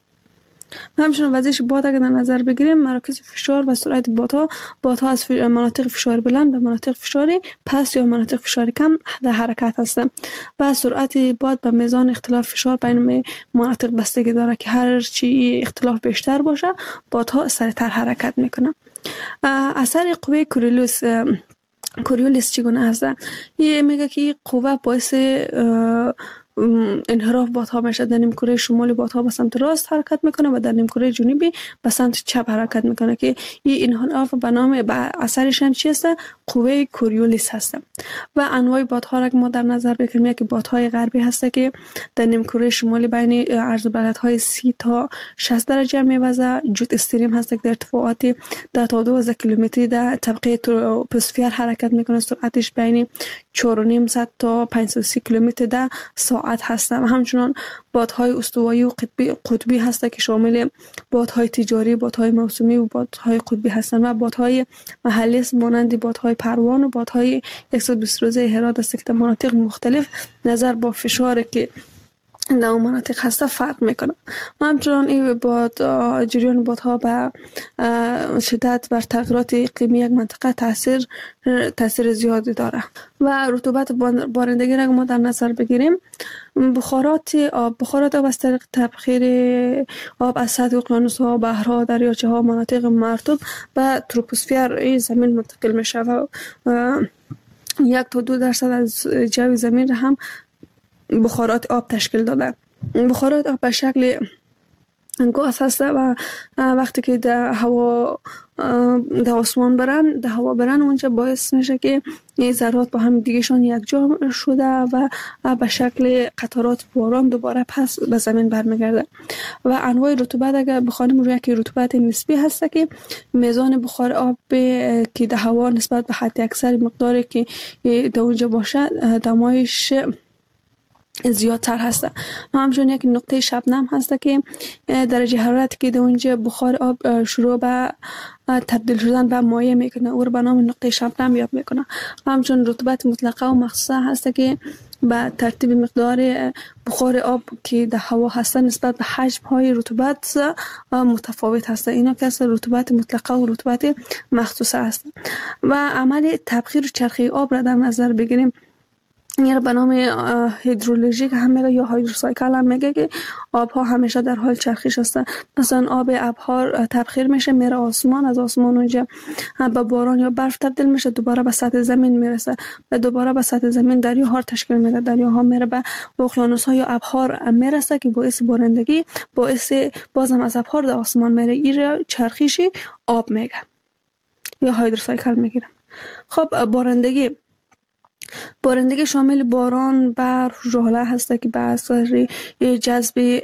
همچنین وضعیت باد اگر در نظر بگیریم، مراکز فشار و سرعت بادها بادها از مناطق فشار بلند به مناطق فشار پست یا مناطق فشار کم در حرکت هستند و سرعت باد به میزان اختلاف فشار بین مناطق بستگی داره که هر چی اختلاف بیشتر باشه بادها سریعتر حرکت میکنه. اثر قوه کوریولیس کوریولیس چگونه هست؟ یه میگه که قوه باعث انحراف بادها میشه. در نیمکره شمالی بادها به سمت راست حرکت میکنه و در نیمکره جنوبی به سمت چپ حرکت میکنه که این انحراف به نام به اثرش هم چی است؟ قوه کوریولیس هست. و انواع بادها را ما در نظر بگیریم که بادهای غربی هست که در نیمکره شمالی بین عرض و بلندهای سی تا شصت درجه میوزه. جوت استریم هست که در ارتفاعات ده تا دوازده کیلومتری در طبقه تروپوسفیر حرکت میکنه، سرعتش بین چهار و نیم صد تا پنجصد و سی کیلومتر در ساعت هست. و همچنان بادهای استوایی و قطبی قطبی هست که شامل بادهای تجاری، بادهای موسمی و بادهای قطبی هستند و بادهای محلی مانند بادهای پروان و بادهای صد و بیست روزه هرات است که در مناطق مختلف نظر با فشار که در اون مناطق هسته فرق میکنه. و همچنان این باد جریان بادها به شدت بر تغییرات اقلیمی یک منطقه تاثیر تاثیر زیادی داره. و رطوبت بارندگی را ما در نظر بگیریم، بخارات آب بخارات آب از طریق تبخیر آب از سطح اقیانوس‌ها، بحرها، دریاچه ها، مناطق مرطوب به تروپوسفیر زمین منتقل میشه و یک تا دو درصد از جو زمین هم بخارات آب تشکیل داده. بخارات آب به شکل گاز هست و وقتی که در هوا در آسمان برن در هوا برن اونجا باعث میشه که این ذرات با هم دیگهشان یک جا شده و به شکل قطرات باران دوباره پس به زمین برمیگرده. و انواع رطوبت اگر بخوانیم روی یک رطوبت نسبی هست که میزان بخار آب که در هوا نسبت به حد اکثر مقداری که در اونجا باشه دمایش زیادتر هست. همچنین یک نقطه شبنم هست که درجه حرارت که در اونجا بخار آب شروع به تبدیل شدن به مایع میکنه او رو به نام نقطه شبنم یاد میکنه. همچنین رطوبت مطلقه و مخصوصه هست که به ترتیب مقدار بخار آب که در هوا هست نسبت به حجم های رطوبت متفاوت هست. اینا که از رطوبت مطلقه و رطوبت مخصوصه هست. و عمل تبخیر و چرخه آب را در نظر بگیریم، این به نام هیدرولوژیک هم میگه یا هایدروسایکل هم میگه که آبها همیشه در حال چرخش هستن. مثلا آب ابحار تبخیر میشه میره آسمان، از آسمان اونجا به باران یا برف تبدیل میشه، دوباره به سطح زمین میرسه و دوباره به سطح زمین دریاها تشکیل میده. دریاها میره به اقیانوس ها یا ابحار میرسه که باعث بارندگی، باعث بازم از ابحار در آسمان میره. این چرخش آب میگه یا هایدروسایکل میگیره. خب بارندگی بارندگی شامل باران، برف، ژوله هست که به اثر جذب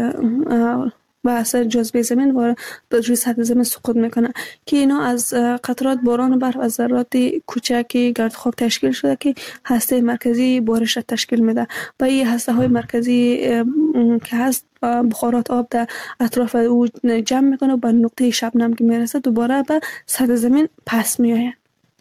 به اثر جاذبه زمین و به روی سطح زمین سقوط میکنه که اینا از قطرات باران و برف از ذرات کوچک گرد خاک تشکیل شده که هسته مرکزی بارش تشکیل میده و این هسته های مرکزی که هست بخارات آب در اطراف او جمع میکنه و به نقطه شبنم که میرسه دوباره به سطح زمین پس میآید.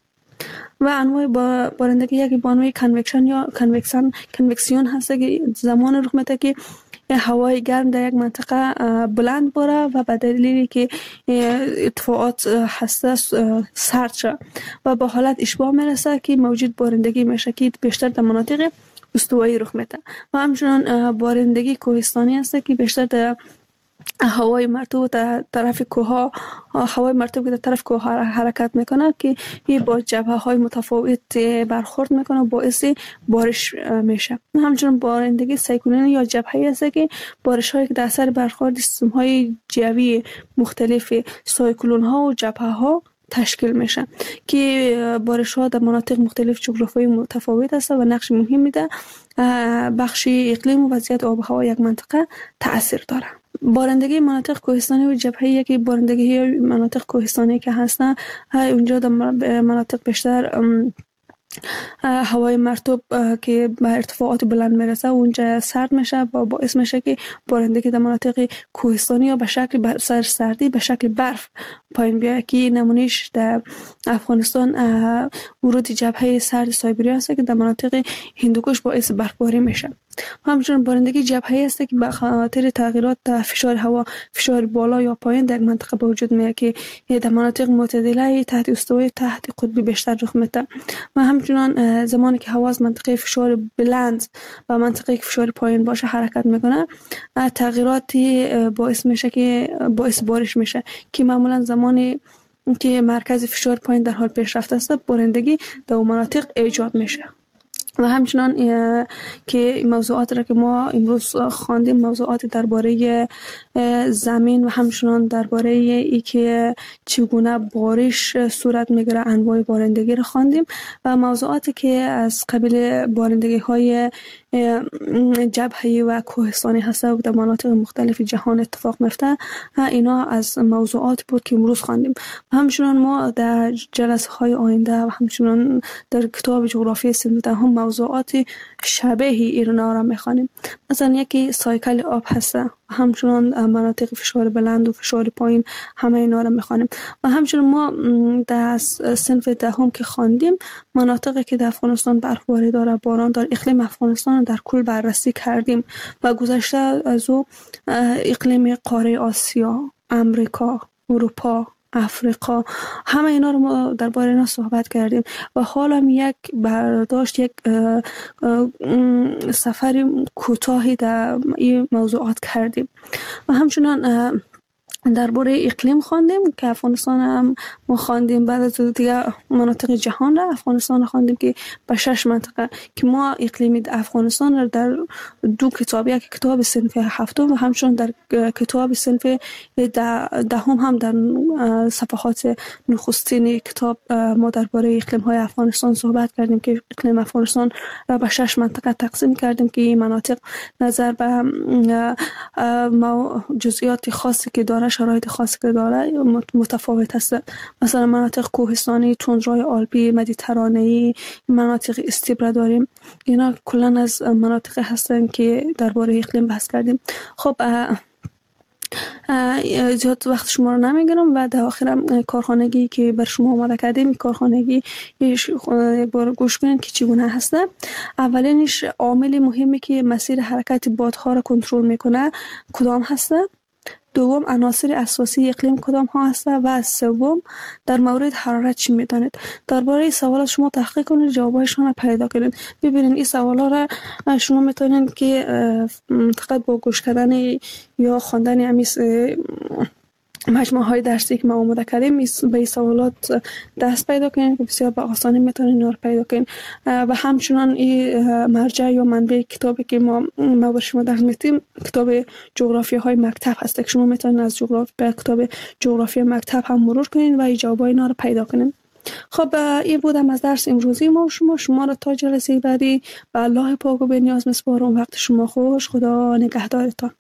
و انواع بارندگی یکی با انواع کنوکشن یا کنوکسن کنوکسیون هست که زمان رخ میده که هوای گرم در یک منطقه بلند باره و به دلیلی که ارتفاعات هسته سرد شد و به حالت اشباع میرسه که موجود بارندگی میشه که بیشتر در مناطق استوایی رخ میده. و همچنان بارندگی کوهستانی هست که بیشتر در هوای مرطوب در طرف کوه، هوای مرطوب که در طرف کوه حرکت میکنه که این با جبهه های متفاوت برخورد میکنه و باعث بارش میشه. همچنین بارندگی سایکلونی یا جبهه‌ای است که بارش هایی که در اثر برخورد سیستم های جوی مختلف سایکلون ها و جبهه ها تشکیل میشه که بارش ها در مناطق مختلف جغرافیایی متفاوت است و نقش مهمی در بخش اقلیم و وضعیت آب و هوا یک منطقه تاثیر داره. بارندگی مناطق کوهستانی و جبهه‌ای که بارندگی مناطق کوهستانی که هستن اونجا در مناطق بیشتر هوای مرطوب که به ارتفاعات بلند میرسه اونجا سرد میشه و باعث میشه که بارندگی در مناطق کوهستانی یا به شکل سر سردی به شکل برف پایین بیاد که نمونهش در افغانستان ورود جبهه سرد سایبریا است که در مناطق هندوکش باعث برفباری میشه. همچنین بارندگی جبهه‌ای است که به خاطر تغییرات فشار هوا، فشار بالا یا پایین در منطقه به وجود میاد که در مناطق معتدله تحت استوایی تحت قطبی بیشتر رخ میده. و همچنین زمانی که هوا از منطقه فشار بلند و منطقه فشار پایین باشه حرکت میکنه تغییراتی باعث میشه که باعث بارش میشه که معمولا زمانی که مرکز فشار پایین در حال پیشرفت است بارندگی در اون مناطق ایجاد میشه. و همچنان که موضوعات را که ما امروز خواندیم موضوعات درباره زمین و همچنان درباره ای که چگونه بارش صورت میگیره انواع بارندگی را خواندیم و موضوعاتی که از قبیل بارندگی های جبهه‌ای و کوهستانی هست و در مناطق مختلف جهان اتفاق میفته اینا از موضوعات بود که امروز خواندیم. و همچنان ما در جلسه های آینده و همچنان در کتاب جغرافی سن دهم موضوعات شبیه اینا را میخوانیم. مثلا یکی سایکل آب هست و همچنان مناطق فشار بلند و فشار پایین همه اینا را میخوانیم. و همچنان ما در صنف دهم که خواندیم مناطقی که در افغانستان برفباری داره، باران داره، اقلیم افغانستان در کل بررسی کردیم و گذشته از او اقلیم قاره آسیا، امریکا، اروپا، افریقا همه اینا رو ما درباره اینا صحبت کردیم و حالا یک برداشت یک سفر کوتاهی در این موضوعات کردیم. و همچنان درباره اقلیم خواندیم که افغانستان هم ما خواندیم، بعد از دیگه مناطق جهان را افغانستان خواندیم که به شش منطقه که ما اقلیم افغانستان را در دو کتاب، یک کتاب صنف هفتم و همچنان در کتاب صنف دهم هم در صفحات نخستین کتاب ما درباره اقلیم های افغانستان صحبت کردیم که اقلیم افغانستان را به شش منطقه تقسیم کردیم که این مناطق نظر به جزئیات خاصی که داره، شرایط خاصی که داره متفاوت است. مثلا مناطق کوهستانی، تندرهای آلپی، مدیترانه‌ای، مناطق استیپ داریم. اینا کلا از مناطق هستن که درباره اقلیم بحث کردیم. خب زیاد وقت شما رو نمیگیرم و در آخرم کارخانگی که بر شما آماده کردیم کارخانگی بار گوش کنید که چگونه هسته. اولینش عامل مهمی که مسیر حرکت بادها را کنترل میکنه کدام هسته؟ دوم عناصر اساسی اقلیم کدام ها هستند و سوم در مورد حرارت چی میدانید. درباره این سوالات شما تحقیق کنید، جوابایشان را پیدا کنید. ببینید این سوالا را شما میتونید که فقط با گوش کردن یا خواندن امیس مجموعه های درسی که ما آماده کردیم به این سوالات دست پیدا کنید که بسیار به آسانی میتونید اینا رو پیدا کنید. و همچنان این مرجع یا منبع کتابی که ما ما بر شما درس میدیم کتاب جغرافیا های مکتب هست که شما میتونید از جغرافیا کتاب جغرافیا مکتب هم مرور کنید و این جوابای اینا رو پیدا کنید. خب این بودم از درس امروزی ما و شما شما را تا جلسه بعدی به الله پاک و به نیاز میسپارم. وقت شما خوش. خدا نگهدارتان.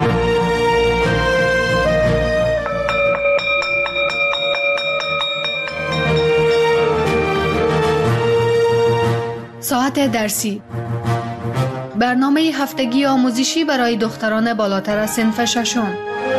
ساعت درسی، برنامه هفتگی آموزشی برای دختران بالاتر از صنف ششم.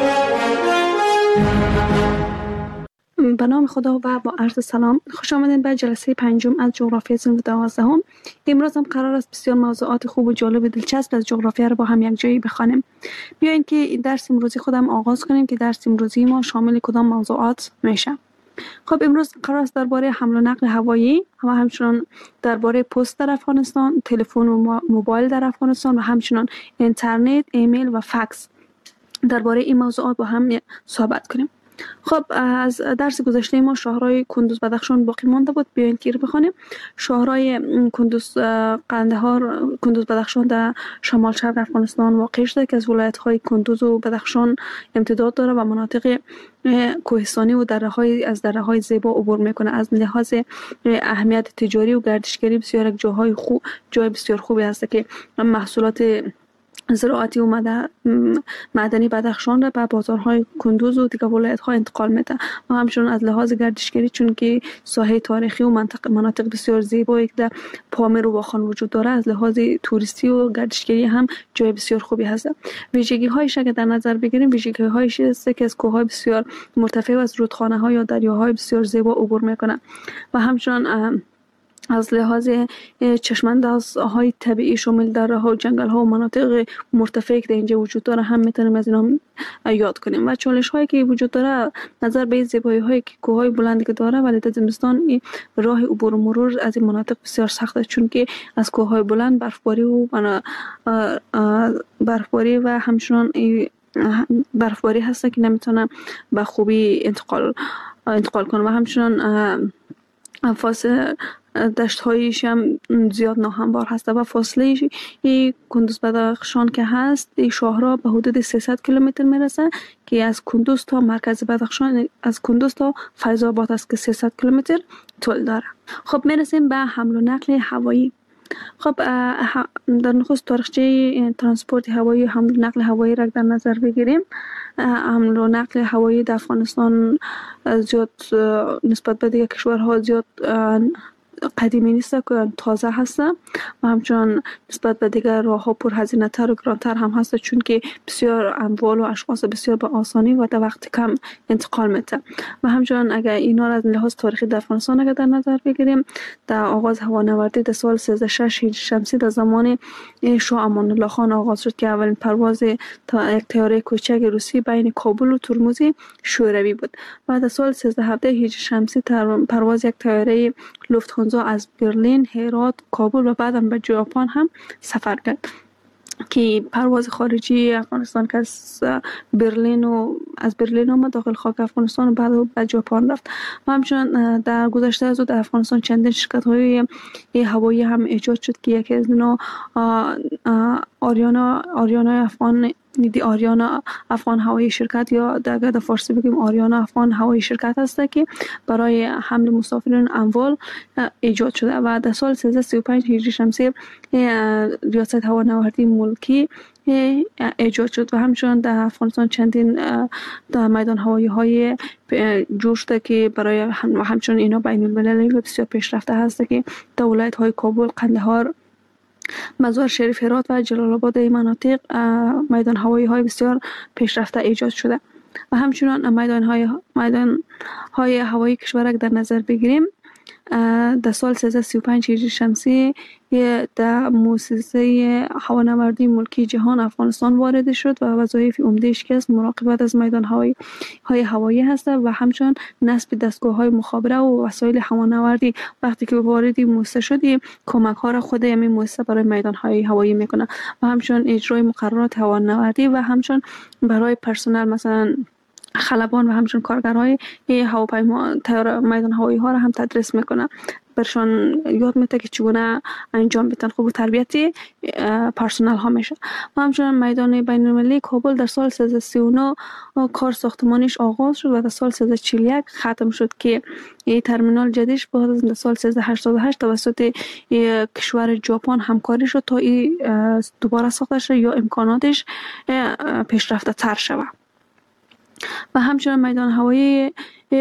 به نام خدا و با عرض سلام، خوش آمدید به جلسه پنجم از جغرافیای صنف دوازدهم. امروز هم قرار است بسیار موضوعات خوب و جالب و دلچسب از جغرافیا را با هم یک جایی بخوانیم. بیاین که درس امروزی خودم آغاز کنیم که درس امروزی ما شامل کدام موضوعات میشه. خب امروز قرار است درباره حمل و نقل هوایی و همچنان درباره پست در افغانستان، تلفن و موبایل در افغانستان و همچنان اینترنت، ایمیل و فکس درباره این موضوعات با هم صحبت کنیم. خب از درس گذشته ما شهرهای کندوز بدخشان باقی مانده بود. بیاین که رو بخونیم. شهرهای کندوز قندهار کندوز بدخشان در شمال شرق افغانستان واقع شده که از ولایت‌های کندوز و بدخشان امتداد داره و مناطق کوهستانی و دره‌های از دره‌های زیبا عبور میکنه. از لحاظ اهمیت تجاری و گردشگری بسیار یک جاهای خوب جای بسیار خوبی هست که محصولات زراعتی و معدنی بدخشان را به بازارهای کندوز و دیگر ولایت‌ها انتقال میده و همچنین از لحاظ گردشگری چون که ساحه تاریخی و منطقه مناطق بسیار زیبایی که در پامیر و واخان وجود داره از لحاظ توریستی و گردشگری هم جای بسیار خوبی هست. ویژگی‌هایش اگر در نظر بگیریم ویژگی‌هایش است که از کوه‌های بسیار مرتفع و از رودخانه‌ها یا دریاهای بسیار زیبا عبور میکنه و همچنین از لحاظ چشماندازهای طبیعی شامل دره‌ها و جنگل‌ها و مناطق مرتفعی که در اینجا وجود داره هم میتونیم از اینا یاد کنیم. و چالش‌هایی که وجود داره نظر به زیبایی‌هایی که کوه‌های بلندی که داره ولی در زمستان راه عبور و مرور از این مناطق بسیار سخته چون که از کوه‌های بلند برفباری و برفباری و همچنان برفباری هست که نمیتونه به خوبی انتقال انتقال کنه و همچنان فاصله دشت هایش هم زیاد ناهموار هست و فاصله کندوز بدخشان که هست این شهرها به حدود سیصد کیلومتر میرسه که از کندوز تا مرکز بدخشان از کندوز تا فیض آباد است که سیصد کیلومتر طول داره. خب میرسیم به حمل و نقل هوایی. خب در نخست تاریخچه ترانسپورت هوایی حمل و نقل هوایی را در نظر بگیریم. حمل و نقل هوایی در افغانستان زیاد نسبت به دیگر کشورها زیاد قدیمی نیست که تازه هست و همچنان نسبت به دیگر راه‌ها پرهزینه تر و گرانتر هم هست چون که بسیار اموال و اشخاص بسیار به آسانی و در وقت کم انتقال میده و همچنان اگر اینا را از لحاظ تاریخی در افغانستان اگر در نظر بگیریم در آغاز هوانوردی در سال سیزده شش هجری شمسی در زمان شاه امان الله خان آغاز شد که اولین پرواز تا یک طیاره کوچک روسی بین کابل و ترمز شوروی بود. بعد از سال سیزده هفده هجری شمسی پرواز یک طیاره لوفت‌هانزا از برلین، هرات، کابل و بعدم به ژاپن هم سفر کرد که پرواز خارجی افغانستان که از برلین و از برلین آمد داخل خاک افغانستان و بعد به ژاپن رفت و همچنین در گذشته از او در افغانستان چندین شرکت‌های هوایی هم ایجاد شد که یکی از اینا آریانا آریانا افغان دی آریانا افغان هوایی شرکت یا در گرد فارسی بگیم آریانا افغان هوایی شرکت هست که برای حمل مسافرین اموال ایجاد شده و در سال سیزده سی و پنج هجری شمسی ریاست هوانوردی ملکی ایجاد شد و همچنان در افغانستان چندین در میدان هوایی های جور شده که برای همچنان اینا بین المللی بسیار پیشرفته هست که در ولایت های کابل، قندهار، مزار شریف، هرات و جلال آباد این مناطق میدان هوایی های بسیار پیشرفته ایجاد شده و همچنان میدان های میدان های هوایی کشور در نظر بگیریم در سال سیزده و سی و پنج هجری شمسی در مؤسسه هوانوردی ملکی جهان افغانستان وارد شد و وظایف عمده‌اش که است مراقبت از میدان هوایی های هوایی هست و همچنین نصب دستگاه های مخابره و وسایل هوانوردی. وقتی که وارد مؤسسه شدی کمک ها را خود همین مؤسسه برای میدان های هوایی میکنه و همچنین اجرای مقررات هوانوردی و همچنین برای پرسنل مثلا خلبان و همچنین کارگرهای هواپیما تیار میدان هوایی ها را هم تدریس میکنه، برشان یاد میده که چگونه انجام بدن. خوب تربیت پرسنل ها میشه. و همچنین میدان بین المللی کابل در سال سیزده و سی و نه کار ساختمانیش آغاز شد و در سال سیزده و چهل و یک ختم شد که این ترمینال جدیدش بعد از سال سیزده و هشتاد و هشت توسط کشور ژاپن همکاری شد تا این دوباره ساخته شد یا امکاناتش پیشرفته تر شود. و همچنین میدان هوایی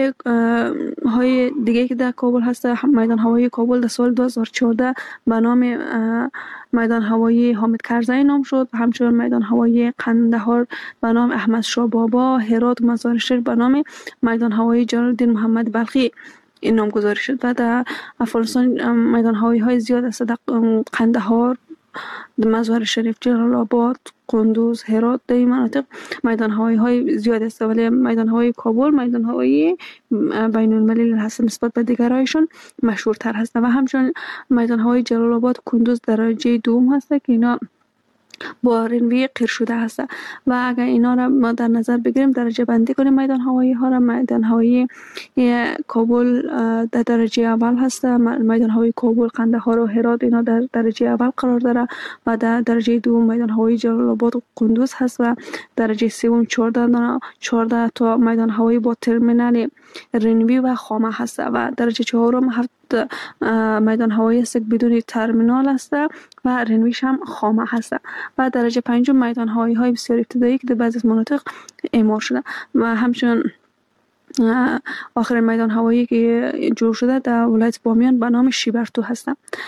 های دیگه که در کابل هست، میدان هوایی کابل در سال دو هزار و چهارده به نام میدان هوایی حامد کرزی نام شد. همچنین میدان هوایی قندهار به نام احمد شاه بابا، هرات و مزار شریف به نام میدان هوایی جلال الدین محمد بلخی این نامگذاری شد. و در افغانستان میدان هوایی های زیاد است، در قندهار، مزار شریف، جلال آباد، قندوز، هرات، در این مناطق میدان هوایی های زیاد است، ولی میدان هوایی کابل میدان هوایی بین المللی هست نسبت به دیگرایشون مشهورتر هست. و همچنین میدان هوایی جلال آباد، قندوز درجه دوم هست که اینا با رنوی قیر شده هست و اگر اینا را ما در نظر بگیریم درجه بندی کنیم میدان هوایی ها را، میدان هوایی کابل در درجه اول هست، میدان هوایی کابل، قندهار و هرات اینا در درجه اول قرار داره و در درجه دوم میدان هوایی جلال آباد و قندوز هست و درجه سوم چهارده چهارده تا میدان هوایی با ترمینال رنوی و خامه هست و درجه چهارم هفت میدان هوایی است بدون ترمینال است و رنویش هم خامه هست و درجه پنجم میدان هوایی های بسیار ابتدایی که در بعضی از مناطق اعمار شده و همچنین آخرین میدان هوایی که جور شده در ولایت بامیان به نام شیبرتو هست.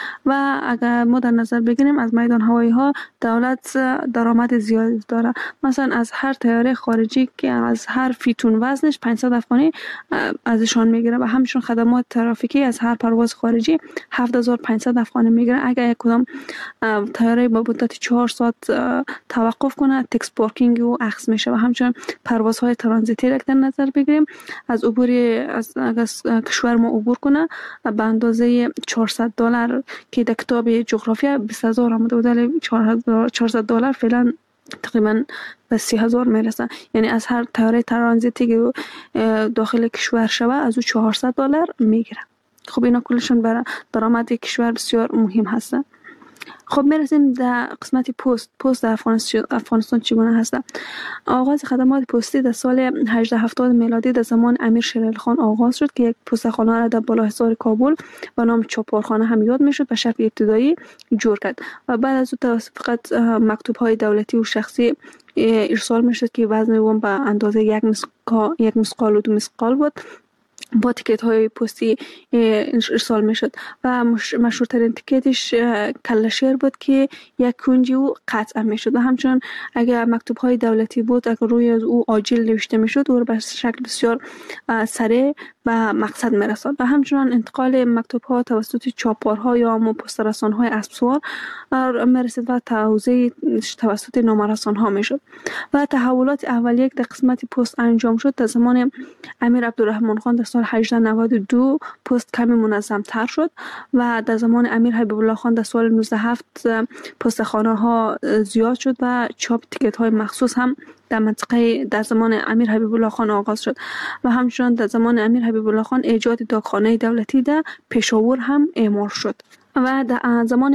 و اگر ما در نظر بگیریم از میدان هوایی ها دولت درآمد زیادی داره، مثلا از هر طیاره خارجی که از هر فیتون وزنش پانصد افغانی ازشان میگیره و همچنین خدمات ترافیکی از هر پرواز خارجی هفت هزار و پانصد افغانی میگیره. اگر یک کدام طیاره با مدت چهار ساعت توقف کنه تکس پارکینگ و اخذ میشه. و همچنین پروازهای ترانزیتی را در نظر بگیریم از عبور از, از کشور ما عبور کنه به اندازه چهارصد دلار که در کتاب جغرافیا بیست هزار آمده بود، چهارصد دلار فعلا تقریبا به سی هزار میرسه. یعنی از هر طیاره ترانزیتی که داخل کشور شوه از او چهارصد دلار میگیره. خب اینا کلشون برای درآمد کشور بسیار مهم هست. خب میرسیم در قسمت پست. پست در افغانستان چگونه هست؟ آغاز خدمات پستی در سال هجده هفتاد میلادی در زمان امیر شیر علی خان آغاز شد که یک پستخانه را در بالاحصار کابل به نام چاپارخانه هم یاد میشد به شکل ابتدایی جور کرد و بعد از او فقط مکتوب های دولتی و شخصی ارسال میشد که وزن اون به اندازه یک مسقال یک مسقال و دو مسقال بود با تیکت های پستی ارسال می شد و مشهورترین تیکتش کلشیر بود که یک کنجی او قطع می شد و همچنین اگر مکتوب های دولتی بود اگر روی از او آجیل نوشته می شد او به شکل بسیار سریع و مقصد می رساد و همچنین انتقال مکتوب ها توسط چاپارها یا پست‌رسان های اسبسوار می رسید و توزیع توسط نامه‌رسان ها می شد و تحولات اولیه در قسمت پست انجام شد در زمان امیر عبدالرحمن خان در سال هجده نود و دو پست کمی منظم تر شد و در زمان امیر حبیب الله خان در سال نوزده هفت پستخانه ها زیاد شد و چاپ تیکت های مخصوص هم در منطقه در زمان امیر حبیب الله خان آغاز شد و همچنین در زمان امیر حبیب الله خان ایجاد داغخانه دولتی در پشاور هم اعمار شد و در زمان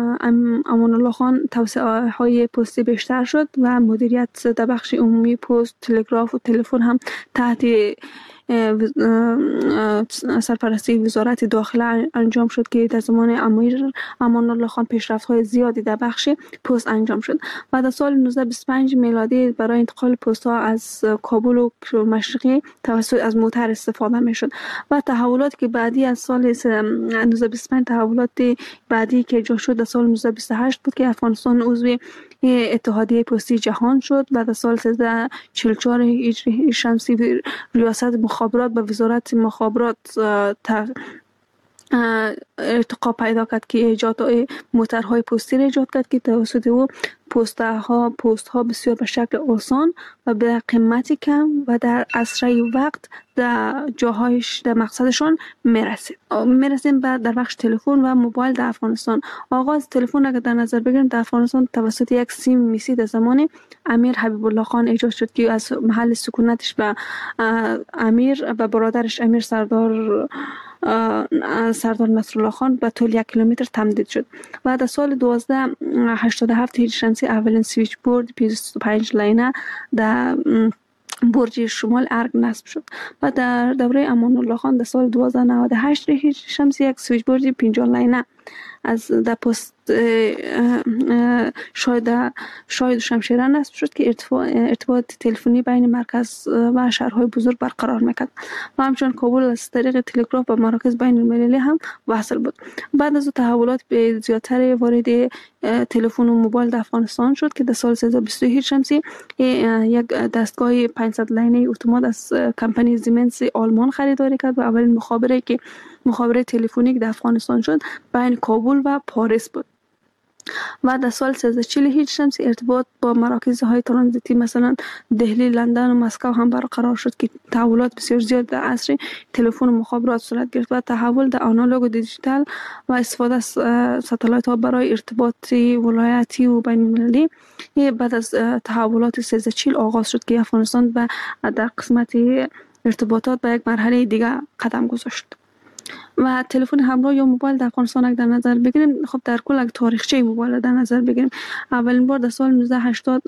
امان الله خان توسعه های پستی بیشتر شد و مدیریت در بخش عمومی پست، تلگراف و تلفن هم تحت سرپرستی وزارت داخله انجام شد که در زمان امیر امان الله خان پیشرفت‌های زیادی در بخش پست انجام شد و در سال نوزده بیست و پنج میلادی برای انتقال پست ها از کابل و مشرقی توسط از موتر استفاده می شد و تحولاتی که بعدی از سال نوزده بیست و پنج تحولات بعدی که جا شد در سال نوزده بیست و هشت بود که افغانستان عضو اتحادیه پستی جهان شد و در سال سیزده و چهل و چهار هجری شمسی ریاست مخابرات به وزارت مخابرات ارتقا پیدا کرد که ایجاد موتورهای پستی را ایجاد کرد که توسط او پست ها پست ها بسیار به شکل آسان و به قیمتی کم و در اسرع وقت در جاهایش در مقصدشان میرسید. میرسیم بعد در بخش تلفن و موبایل در افغانستان. آغاز تلفن اگر در نظر بگیریم در افغانستان توسط یک سیم میسی در زمان امیر حبیب الله خان ایجاد شد که از محل سکونتش به امیر و برادرش امیر سردار سردار نصرالله خان به طول یک کیلومتر تمدید شد. و در سال دوازده هشتاد و هفت هجری شمسی اولین سویچ بورد بیست و پنج لینه در برج شمال ارگ نصب شد. و در دوره امان الله خان در سال دوازده نود و هشت هجری شمسی یک سویچ بورد پنجاه لینه از در پست شاید شاید شمشیره نصب شد که ارتباط تلفنی بین مرکز و شهرهای بزرگ برقرار میکرد و همچنین کابل از طریق تلگراف به مراکز بین المللی هم وصل بود. بعد از تحولات به زیادتر وارد تلفن و موبایل در افغانستان شد که در سال سیصد و بیست و هجری شمسی یک دستگاه پانصد لینه اتومات از کمپانی زیمنس آلمان خریداری کرد و اولین مخابره که مخابره تلفنی در افغانستان شد بین کابل و پاریس بود. و در سال سیصد و چهل هجری شمسی ارتباط با مراکزهای ترانزیتی مثلا دهلی، لندن و مسکو هم برقرار شد که تحولات بسیار زیاد در عصر تلفن و مخابرات صورت گرفت و تحول در آنالوگ و دیجیتال و استفاده از ستلایت ها برای ارتباط ولایتی و بین المللی بعد از تحولات سیصد و چهل آغاز شد که افغانستان به در قسمت ارتباطات به یک مرحله دیگر قدم گذاشت. و تلفن همراه یا موبایل در افغانستان اگر در نظر بگیریم، خب در کل اگر تاریخچه موبایل در نظر بگیریم، اولین بار در سال نوزده هشتاد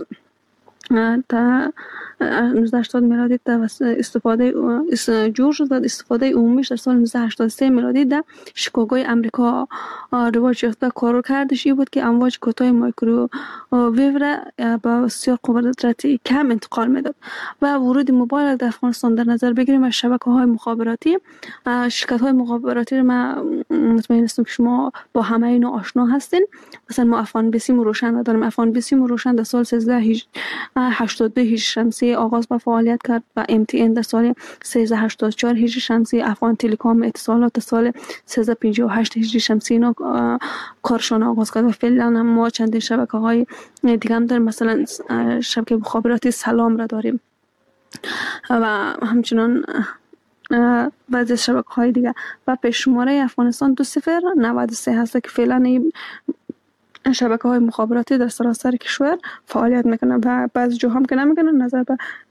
تا نوزده هشتاد میلادی در استفاده جور شد و استفاده عمومیش در سال نوزده هشتاد و سه میلادی در شیکاگوی امریکا رواج یافت و کار کردش این بود که امواج کوتاه مایکرو ویو را با بسیار قدرت کم انتقال میداد. و ورود موبایل در افغانستان در نظر بگیریم و شبکه‌های مخابراتی، شرکت‌های مخابراتی را ما مطمئن هستم که شما با همه اینا آشنا هستین. مثلا ما افغان بیسیم و روشن داریم. افغان بیسیم و روشن در سال سیزده هشتاد و دو هجری شمسی آغاز به فعالیت کرد و ام تی ان در سال سیزده هشتاد و چهار هجری شمسی، افغان تلکام اتصالات در سال سیزده پنجاه و هشت هجری شمسی اینا کارشان آغاز کرد و فعلا هم ما چند شبکه‌های دیگه هم داریم. مثلا شبکه مخابراتی سلام را داریم و همچنان بعضی شبکه‌های دیگه. و پیش‌شماره افغانستان دو صفر نود و سه هست که فعلا این شبکه های مخابراتی در سراسر کشور فعالیت میکنه و بعضی جاها هم که نمیکنه نظر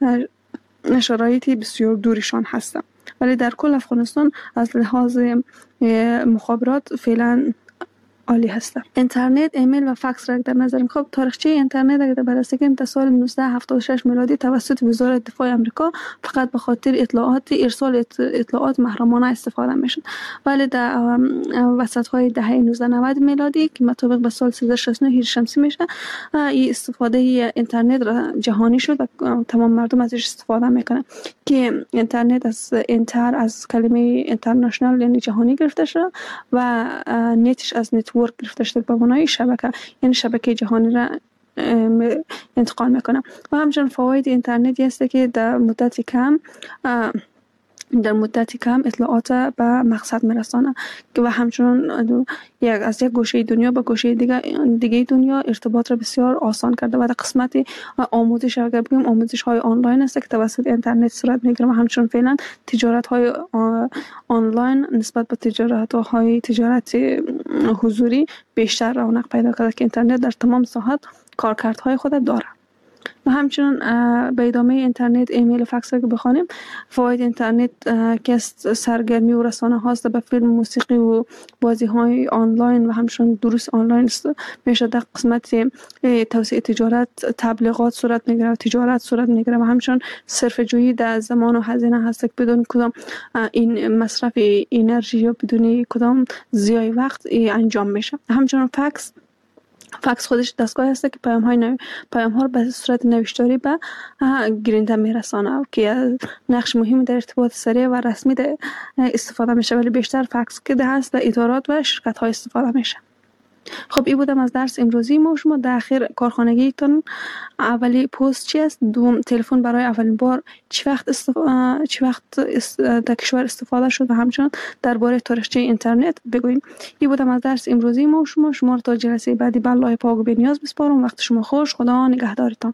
به شرایطی بسیار دوریشان هستن. ولی در کل افغانستان از لحاظ مخابرات فعلا عالی هستن. اینترنت، ایمیل و فکس را در نظر می‌گیریم. خب تاریخچه اینترنت اگر بررسی کنیم تا سال نوزده هفتاد و شش میلادی توسط وزارت دفاع آمریکا فقط به خاطر اطلاعات ارسال اطلاعات محرمانه استفاده میشد. ولی در وسط‌های دهه نوزده نود میلادی که مطابق به سال سیصد و شصت و نه هجری شمسی میشه، این استفاده اینترنت را جهانی شد و تمام مردم ازش استفاده میکنن که اینترنت از اینتر از کلمه اینترنشنال یعنی جهانی گرفته شده و نتش از نت ورک گرفته شده به معنای شبکه، یعنی شبکه جهانی را انتقال میکنه. و همچنین فواید اینترنت هست که در مدت کم در مدت کم اطلاعات به مقصد میرسانه و همچنین یک از یک گوشه دنیا به گوشه دیگه دیگه دنیا ارتباط را بسیار آسان کرده. و در قسمت آموزش اگر بگیم آموزش های آنلاین است که توسط اینترنت صورت میگیره و همچنین فعلا تجارت های آنلاین نسبت به تجارت های تجارت حضوری بیشتر رونق پیدا کرده که اینترنت در تمام ساحات کارکردهای خود داره. و همچنین به ادامه اینترنت، ایمیل و فکس را که بخوانیم، فواید اینترنت که سرگرمی و رسانه هاست به فیلم، موسیقی و بازی های آنلاین و همچنین دروس آنلاین میشه. در قسمت توسعه تجارت تبلیغات صورت میگیره و تجارت صورت میگیره و همچنین صرفه جویی در زمان و هزینه هست که بدون کدام این مصرف انرژی یا بدون کدام ضیاع وقت انجام میشه. همچنین فکس فکس خودش دستگاه هست که پیام های نو... پیام ها رو به صورت نوشتاری به گیرنده میرسانه که نقش مهمی در ارتباط سریع و رسمی در استفاده میشه. ولی بیشتر فکس که هست در ادارات و شرکت های استفاده میشه. خب این بودم از درس امروزی ما. شما در آخر کارخانگیتون اولی پست چی است؟ دوم تلفن برای اولین بار چه وقت استف... چه وقت است... در کشور استفاده شد و همچنان درباره تاریخچه اینترنت بگوین. این بودم از درس امروزی ما. شما شما رو تا جلسه بعدی به الله پاک و بی‌نیاز بسپارم. وقت شما خوش. خدا نگهدارتان.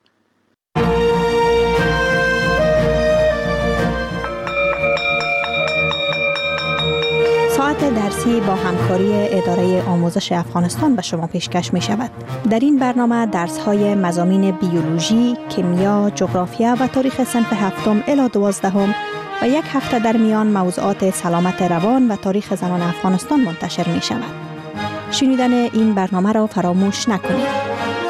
ساعت درسی با همکاری اداره آموزش افغانستان به شما پیشکش می شود. در این برنامه درس های مضامین بیولوژی، کیمیا، جغرافیا و تاریخ صنف هفتم الی دوازدهم و یک هفته در میان موضوعات سلامت روان و تاریخ زنان افغانستان منتشر می شود. شنیدن این برنامه را فراموش نکنید.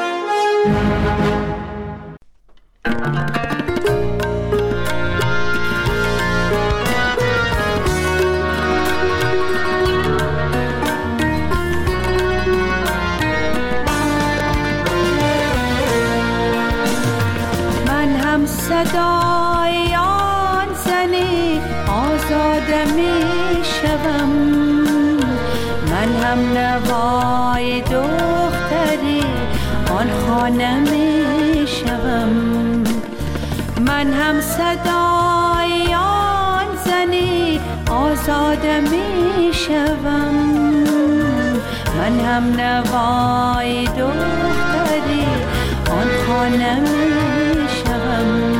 صدای آن زنی آزاده می شوم، من هم نوای دختری آن خانه می شوم، من هم صدای آن زنی آزاده می شوم، من هم نوای دختری آن خانه می شوم.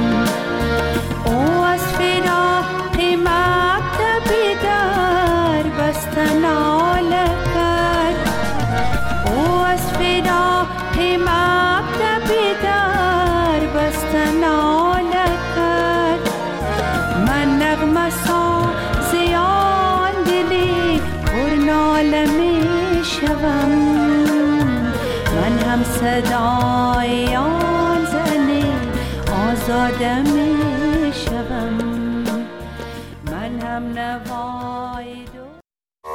ناله کرد او از فدا مبدأ بیدار بسته ناله کرد، من نغمه سازی آن دلی پر ناله می شوم، من هم صدای آن زنی آزاده می شوم، من هم نوا